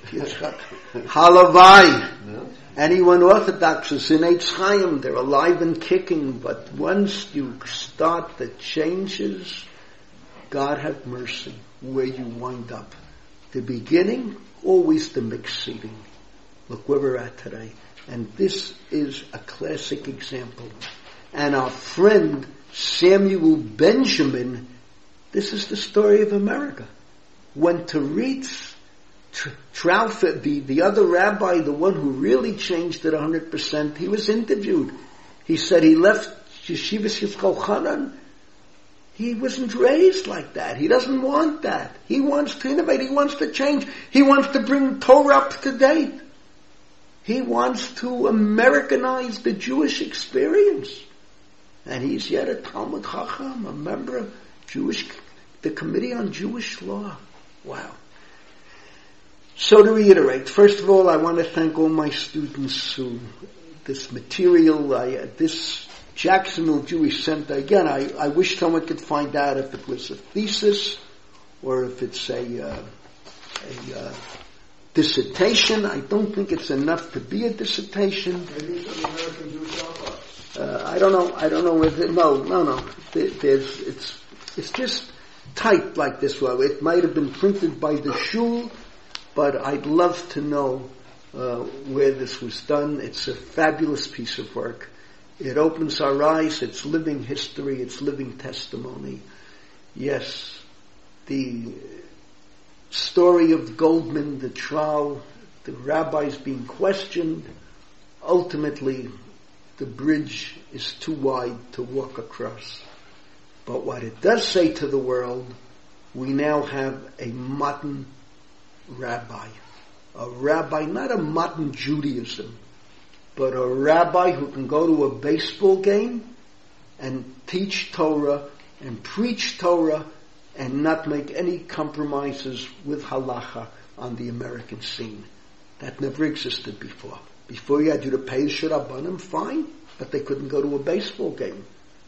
Halavai, anyone Orthodox is in Eitz Chaim, they're alive and kicking, but once you start the changes, God have mercy where you wind up. The beginning, always the mixed seating. Look where we're at today. And this is a classic example. And our friend Samuel Benjamin, this is the story of America. Went to Reitz, Trauffer, the, the other rabbi, the one who really changed it one hundred percent, he was interviewed. He said he left Yeshivas Yitzchak Hanan. He wasn't raised like that. He doesn't want that. He wants to innovate. He wants to change. He wants to bring Torah up to date. He wants to Americanize the Jewish experience. And he's yet a Talmud Chacham, a member of Jewish, the Committee on Jewish Law. Wow. So to reiterate, first of all, I want to thank all my students who, this material, I, this Jacksonville Jewish Center, again, I, I wish someone could find out if it was a thesis or if it's a, uh, a uh, dissertation. I don't think it's enough to be a dissertation. Maybe it's an American Jewish Archive. Uh, I don't know. I don't know whether. No, no, no. There, there's. It's. It's just typed like this. Well, it might have been printed by the shul, but I'd love to know uh, where this was done. It's a fabulous piece of work. It opens our eyes. It's living history. It's living testimony. Yes, the story of Goldman, the trial, the rabbis being questioned. Ultimately, the bridge is too wide to walk across. But what it does say to the world, we now have a modern rabbi. A rabbi, not a modern Judaism, but a rabbi who can go to a baseball game and teach Torah and preach Torah and not make any compromises with halacha on the American scene. That never existed before. Before you had you to pay the shirabanim, fine, but they couldn't go to a baseball game.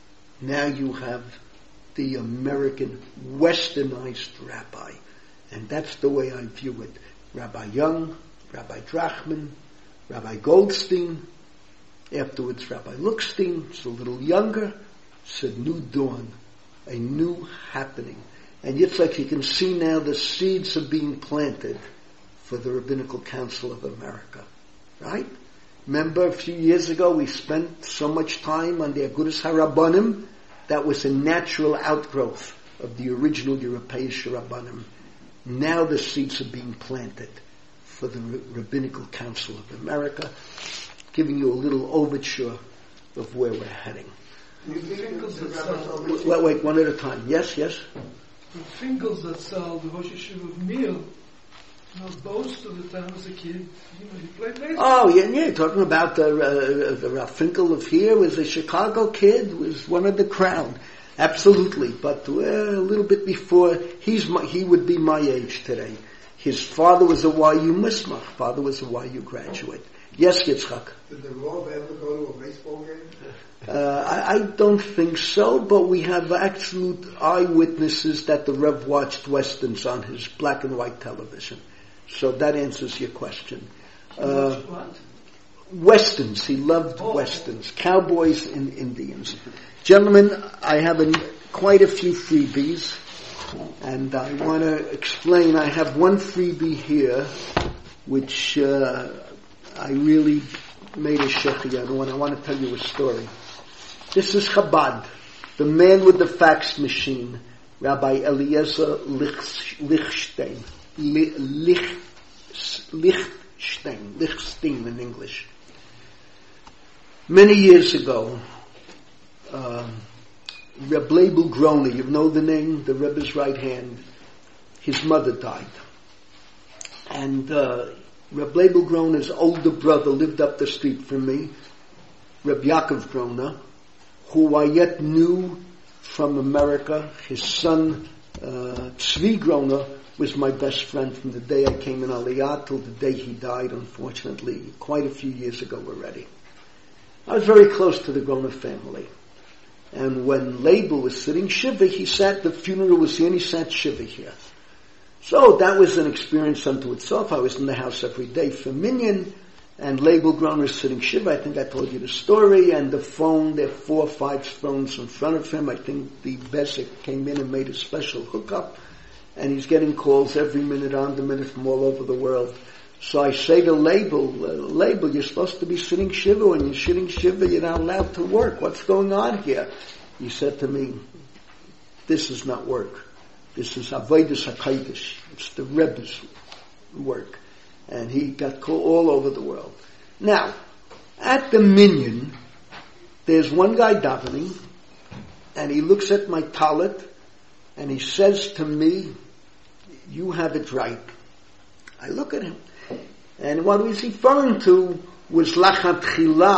Now you have the American westernized rabbi, and that's the way I view it. Rabbi Young, Rabbi Drachman, Rabbi Goldstein, afterwards Rabbi Lookstein. It's a little younger. It's a new dawn, a new happening. And it's like you can see now the seeds are being planted for the Rabbinical Council of America. Right? Remember a few years ago we spent so much time on the Agudas HaRabbanim. That was a natural outgrowth of the original Europeish Rabbanim. Now the seeds are being planted for the Rabbinical Council of America, giving you a little overture of where we're heading. You think Wait, wait, one at a time. Yes, yes? The Finkel Zatzal, the Rosh Yeshiva of Neil, you know, boast of the time as a kid, you know, he played baseball. Oh, yeah, yeah, talking about the, uh, the Rav Finkel of here was a Chicago kid, was one of the crowd. Absolutely. But uh, a little bit before, he's my, he would be my age today. His father was a Y U Mismach. Father was a Y U graduate. Yes, Yitzchak. Did the Rav ever go to a baseball game? Uh, I, I don't think so, but we have absolute eyewitnesses that the Rev watched Westerns on his black and white television. So that answers your question. Uh, What? Westerns. He loved Oh. Westerns. Cowboys and Indians. Gentlemen, I have a, quite a few freebies, and I want to explain. I have one freebie here, which uh, I really made a shechiyah on, and I want to tell you a story. This is Chabad, the man with the fax machine, Rabbi Eliezer Lich, Lichstein. Lich, Lichstein, Lichstein in English. Many years ago, uh, Reb Leibel Groner, you know the name, the Rebbe's right hand, his mother died. And uh, Reb Leibel Groner's older brother lived up the street from me, Reb Yaakov Groner, who I yet knew from America. His son, uh, Tzvi Groner, was my best friend from the day I came in Aliyah till the day he died, unfortunately, quite a few years ago already. I was very close to the Groner family. And when Leibel was sitting Shiva, he sat, the funeral was here, and he sat Shiva here. So that was an experience unto itself. I was in the house every day for Minyan, and Leibel Groner sitting Shiva. I think I told you the story, and the phone, there are four or five phones in front of him. I think the Besik came in and made a special hookup, and he's getting calls every minute on the minute from all over the world. So I say to Leibel, uh, Leibel, you're supposed to be sitting Shiva. When you're sitting Shiva, you're not allowed to work. What's going on here? He said to me, this is not work. This is Avodas HaKodesh. It's the Rebbe's work. And he got called all over the world. Now, at the Minyan, there's one guy davening, and he looks at my talit, and he says to me, you have it right. I look at him. And what was he referring to was Lachat Chila,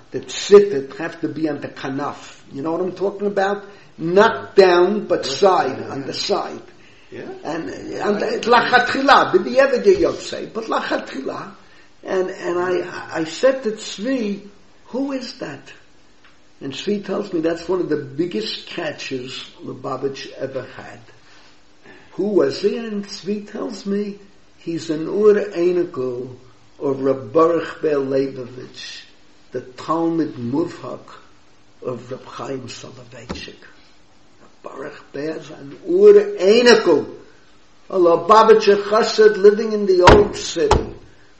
the tzitzit have to be on the kanaf. You know what I'm talking about? Not down, but side, on the side. Yeah. And and lachatchila, b'diavad yotzei, but lachatchila. And and I I said to Tzvi, who is that? And Tzvi tells me that's one of the biggest catches Lubavitch ever had. Who was he? And Tzvi tells me he's an Ur Einikel of Reb Baruch Ber Leibovitch, the Talmud Muvhak of Reb Chaim Soloveitchik. Baruch Ber's an Ur Einikel, a Lubavitcher Chassid living in the old city.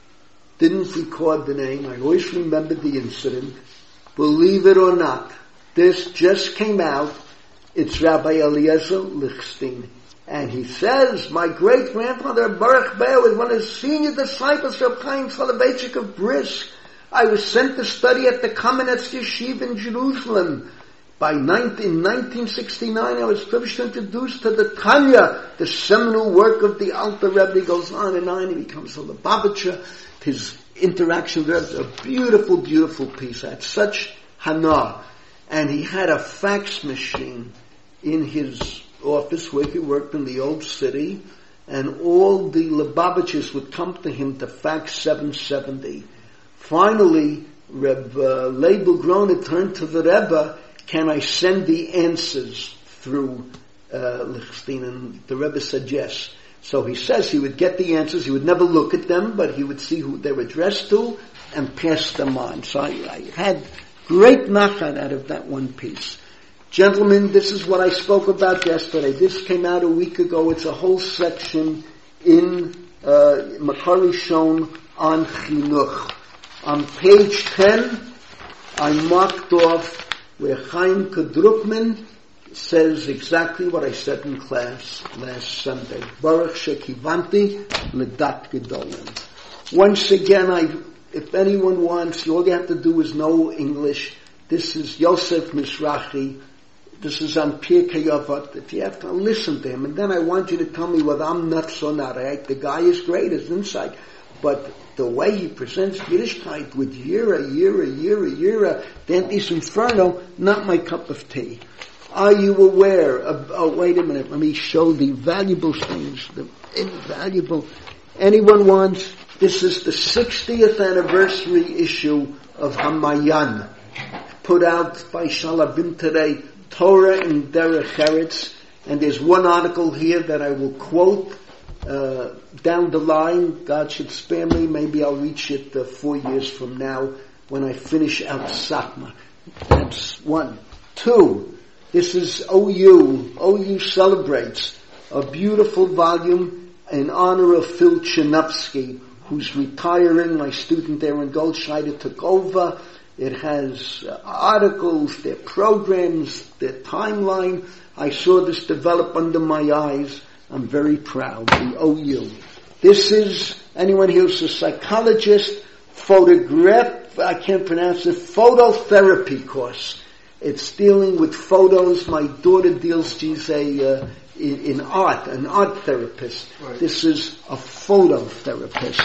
Didn't record the name. I always remember the incident. Believe it or not, this just came out. It's Rabbi Eliezer Lichtenstein. And he says, my great-grandfather Baruch Ber was one of the senior disciples of Chaim Soloveitchik of Brisk. I was sent to study at the Kamenetz Yeshiva in Jerusalem. By nineteen, nineteen sixty-nine, I was first introduced to the Tanya, the seminal work of the Alter Rebbe. He goes on and on, he becomes a Lubavitcher. His interaction there is a beautiful, beautiful piece. I had such hana. And he had a fax machine in his office where he worked in the old city, and all the Lubavitchers would come to him to fax seven seventy. Finally, Reb uh, Leibel Grona turned to the Rebbe, can I send the answers through uh, Lichtenstein? And the Rebbe said yes. So he says he would get the answers, he would never look at them, but he would see who they were addressed to and pass them on. So I, I had great nachat out of that one piece. Gentlemen, this is what I spoke about yesterday. This came out a week ago. It's a whole section in uh, Makar Rishon on Chinuch. On page ten, I marked off where Chaim Kadrukman says exactly what I said in class last Sunday. Baruch shekivanti ledat gedolim. Once again, I, if anyone wants, all you have to do is know English. This is Yosef Mizrahi. This is on Pirkei Avot. If you have to listen to him, and then I want you to tell me whether I'm nuts or not. Right? The guy is great, his insight, but the way he presents Yiddishkeit with Yira, Yira, Yira, Yira, Dante's Inferno, not my cup of tea. Are you aware of, oh wait a minute, let me show the valuable things, the invaluable. Anyone wants, this is the sixtieth anniversary issue of Hamayan, put out by Shalabim today, Torah and Derech Eretz, and there's one article here that I will quote uh, down the line. God should spare me, maybe I'll reach it uh, four years from now when I finish out Satmar. That's one. Two, this is O U. O U celebrates a beautiful volume in honor of Phil Chernupsky, who's retiring. My student there in Goldschneider took over. It has uh, articles, their programs, their timeline. I saw this develop under my eyes. I'm very proud. The O U. This is, anyone here who's a psychologist, photograph, I can't pronounce it, phototherapy course. It's dealing with photos. My daughter deals, she's a, uh, in, in art, an art therapist. Right. This is a phototherapist.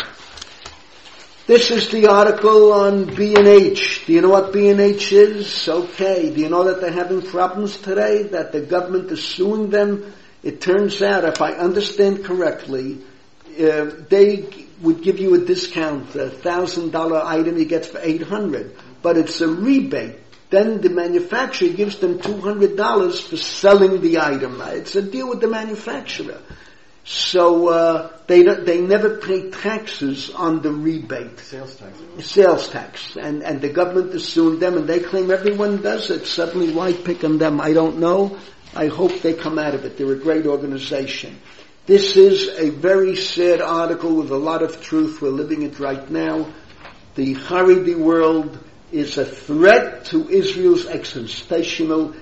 This is the article on B and H. Do you know what B and H is? Okay. Do you know that they're having problems today? That the government is suing them? It turns out, if I understand correctly, uh, they would give you a discount, a thousand dollar item you get for eight hundred, but it's a rebate. Then the manufacturer gives them two hundred dollars for selling the item. It's a deal with the manufacturer. So uh, they don't, they never pay taxes on the rebate. Sales tax. Sales tax. And, and the government is suing them, and they claim everyone does it. Suddenly, why pick on them? I don't know. I hope they come out of it. They're a great organization. This is a very sad article with a lot of truth. We're living it right now. The Haredi world is a threat to Israel's existential,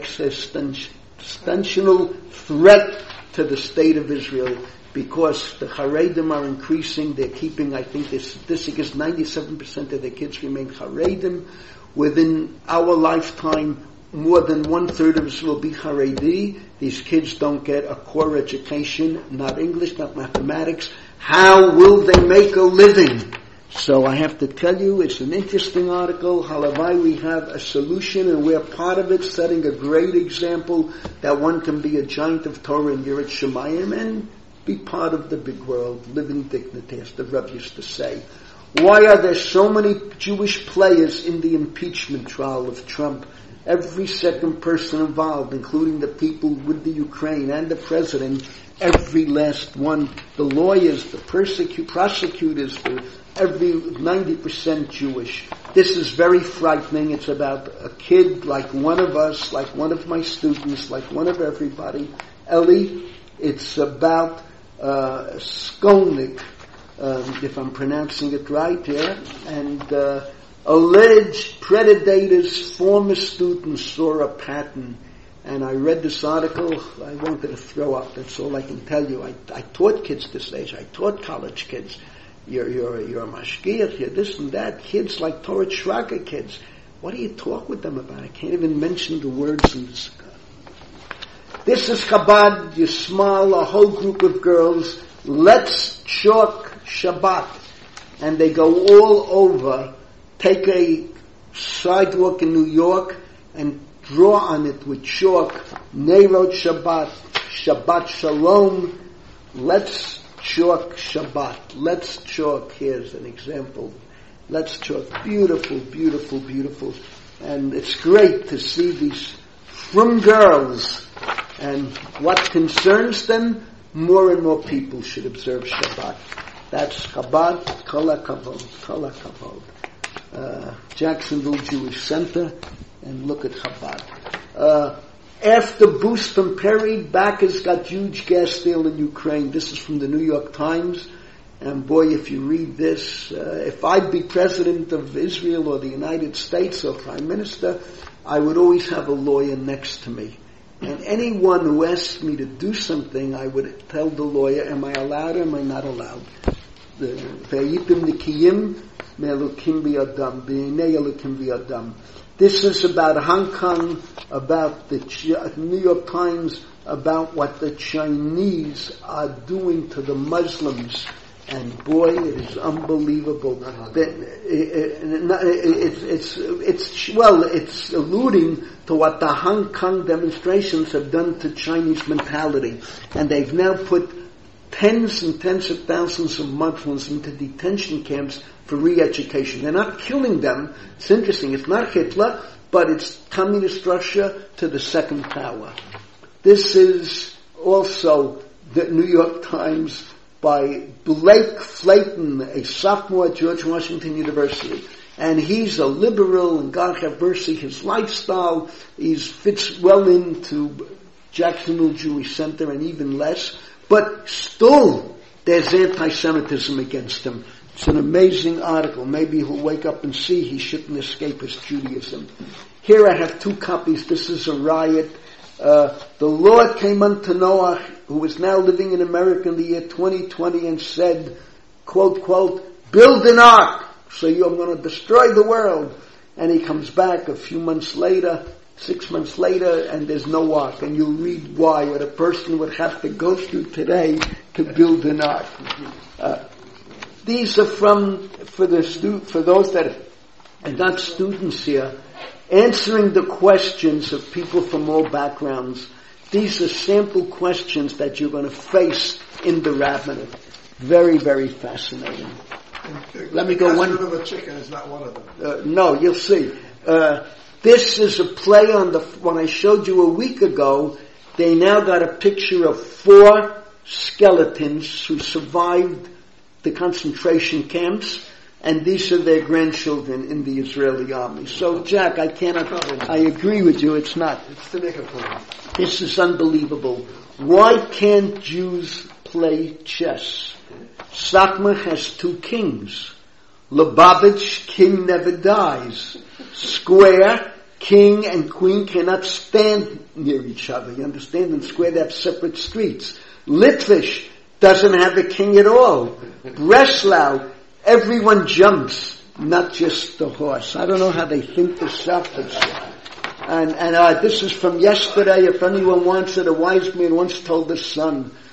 existential threat to the state of Israel, because the Haredim are increasing. They're keeping, I think the statistic is ninety-seven percent of their kids remain Haredim. Within our lifetime, more than one third of us will be Haredi. These kids don't get a core education, not English, not mathematics. How will they make a living? So I have to tell you, it's an interesting article. Halavai, we have a solution, and we're part of it, setting a great example that one can be a giant of Torah in Yirat Shemayim and be part of the big world, live in dignity, as the Rebbe used to say. Why are there so many Jewish players in the impeachment trial of Trump? Every second person involved, including the people with the Ukraine and the president, every last one, the lawyers, the persecu- prosecutors, the, every ninety percent Jewish. This is very frightening. It's about a kid like one of us, like one of my students, like one of everybody. Eli, it's about uh, Skolnick, um, if I'm pronouncing it right here, and uh, alleged predators, former students saw a pattern. And I read this article, I wanted to throw up, that's all I can tell you. I, I taught kids this age, I taught college kids. You're, you're, you're a mashgiach, you're this and that. Kids like Torah Shraga kids. What do you talk with them about? I can't even mention the words in this. This is Chabad, you smile, a whole group of girls, let's chalk Shabbat. And they go all over, take a sidewalk in New York and draw on it with chalk, Neirot Shabbat, Shabbat Shalom, let's chalk Shabbat, let's chalk, here's an example, let's chalk, beautiful, beautiful, beautiful, and it's great to see these from girls, and what concerns them, more and more people should observe Shabbat. That's Chabad, Kol HaKavod, Kol HaKavod. Uh, Jacksonville Jewish Center, and look at Chabad. Uh, after boost from Perry, Bacchus got huge gas deal in Ukraine. This is from the New York Times. And boy, if you read this, uh, if I'd be president of Israel or the United States or prime minister, I would always have a lawyer next to me. And anyone who asked me to do something, I would tell the lawyer, am I allowed or am I not allowed? Ve'yitim nikiyim me'elokim bi'adam, be'inei elokim bi'adam. This is about Hong Kong, about the Ch- New York Times, about what the Chinese are doing to the Muslims. And boy, it is unbelievable. That it, it, it's, it's, well, it's alluding to what the Hong Kong demonstrations have done to Chinese mentality. And they've now put tens and tens of thousands of Muslims into detention camps for re-education. They're not killing them. It's interesting. It's not Hitler, but it's communist Russia to the second power. This is also the New York Times by Blake Flayton, a sophomore at George Washington University. And he's a liberal, and God have mercy, his lifestyle, he fits well into Jacksonville Jewish Center and even less. But still, there's anti-Semitism against him. It's an amazing article. Maybe he'll wake up and see he shouldn't escape his Judaism. Here I have two copies. This is a riot. Uh, the Lord came unto Noah, who was now living in America in the year twenty twenty, and said, quote, quote, build an ark, so you're going to destroy the world. And he comes back a few months later, six months later, and there's no ark. And you'll read why, what a person would have to go through today to build an ark. Uh, these are from, for the stu- for those that are not students here, answering the questions of people from all backgrounds. These are sample questions that you're going to face in the rabbinate. Very, very fascinating. Let me go one. Of a chicken is not one of them. Uh, no, you'll see. Uh, this is a play on the, when I showed you a week ago, they now got a picture of four skeletons who survived the concentration camps, and these are their grandchildren in the Israeli army. So, Jack, I cannot, I agree with you, it's not. It's to make a point. This is unbelievable. Why can't Jews play chess? Satmar has two kings. Lubavitch, king never dies. Square, king and queen cannot stand near each other. You understand? In Square they have separate streets. Litvish doesn't have a king at all. Breslau, everyone jumps, not just the horse. I don't know how they think this up. And, and uh, this is from yesterday. If anyone wants it, a wise man once told his son,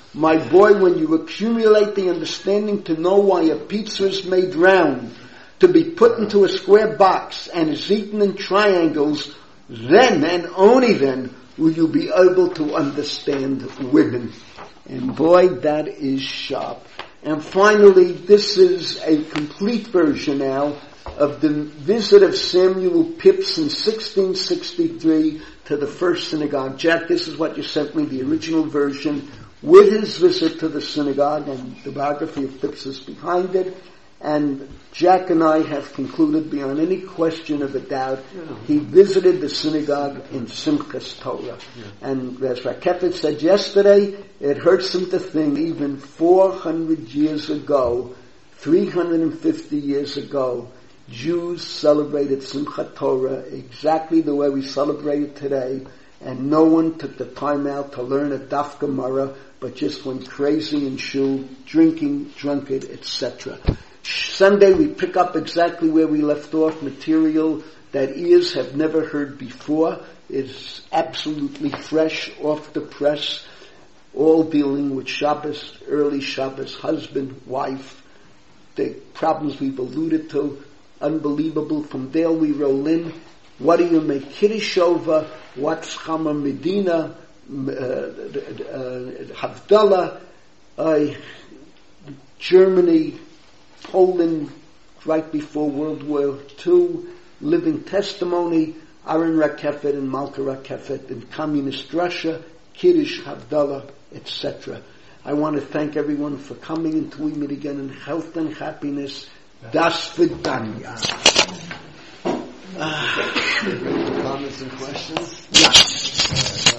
My boy, when you accumulate the understanding to know why a pizza is made round, to be put into a square box and is eaten in triangles, then and only then will you be able to understand women. And boy, that is sharp. And finally, this is a complete version now of the visit of Samuel Pepys in sixteen sixty-three to the first synagogue. Jack, this is what you sent me, the original version, with his visit to the synagogue, and the biography of Pepys is behind it. And Jack and I have concluded beyond any question of a doubt, yeah. he visited the synagogue in Simchas Torah. Yeah. And as Rakefet said yesterday, it hurts him to think even four hundred years ago, three hundred fifty years ago, Jews celebrated Simchat Torah exactly the way we celebrate it today, and no one took the time out to learn a Daf Gemara, but just went crazy in shul, drinking, drunkard, et cetera. Sunday we pick up exactly where we left off, material that ears have never heard before. It's absolutely fresh, off the press, all dealing with Shabbos, early Shabbos, husband, wife, the problems we've alluded to, unbelievable. From there we roll in. What do you make Kiddush over? What's Chama Medina, uh, uh, Havdalah, uh, Germany, Poland, right before World War Two, living testimony, Aaron Rakefet and Malka Rakefet in communist Russia, Kiddush, Havdalah, et cetera. I want to thank everyone for coming, until we meet again in health and happiness. Das Vidanya. Comments and questions? Yeah.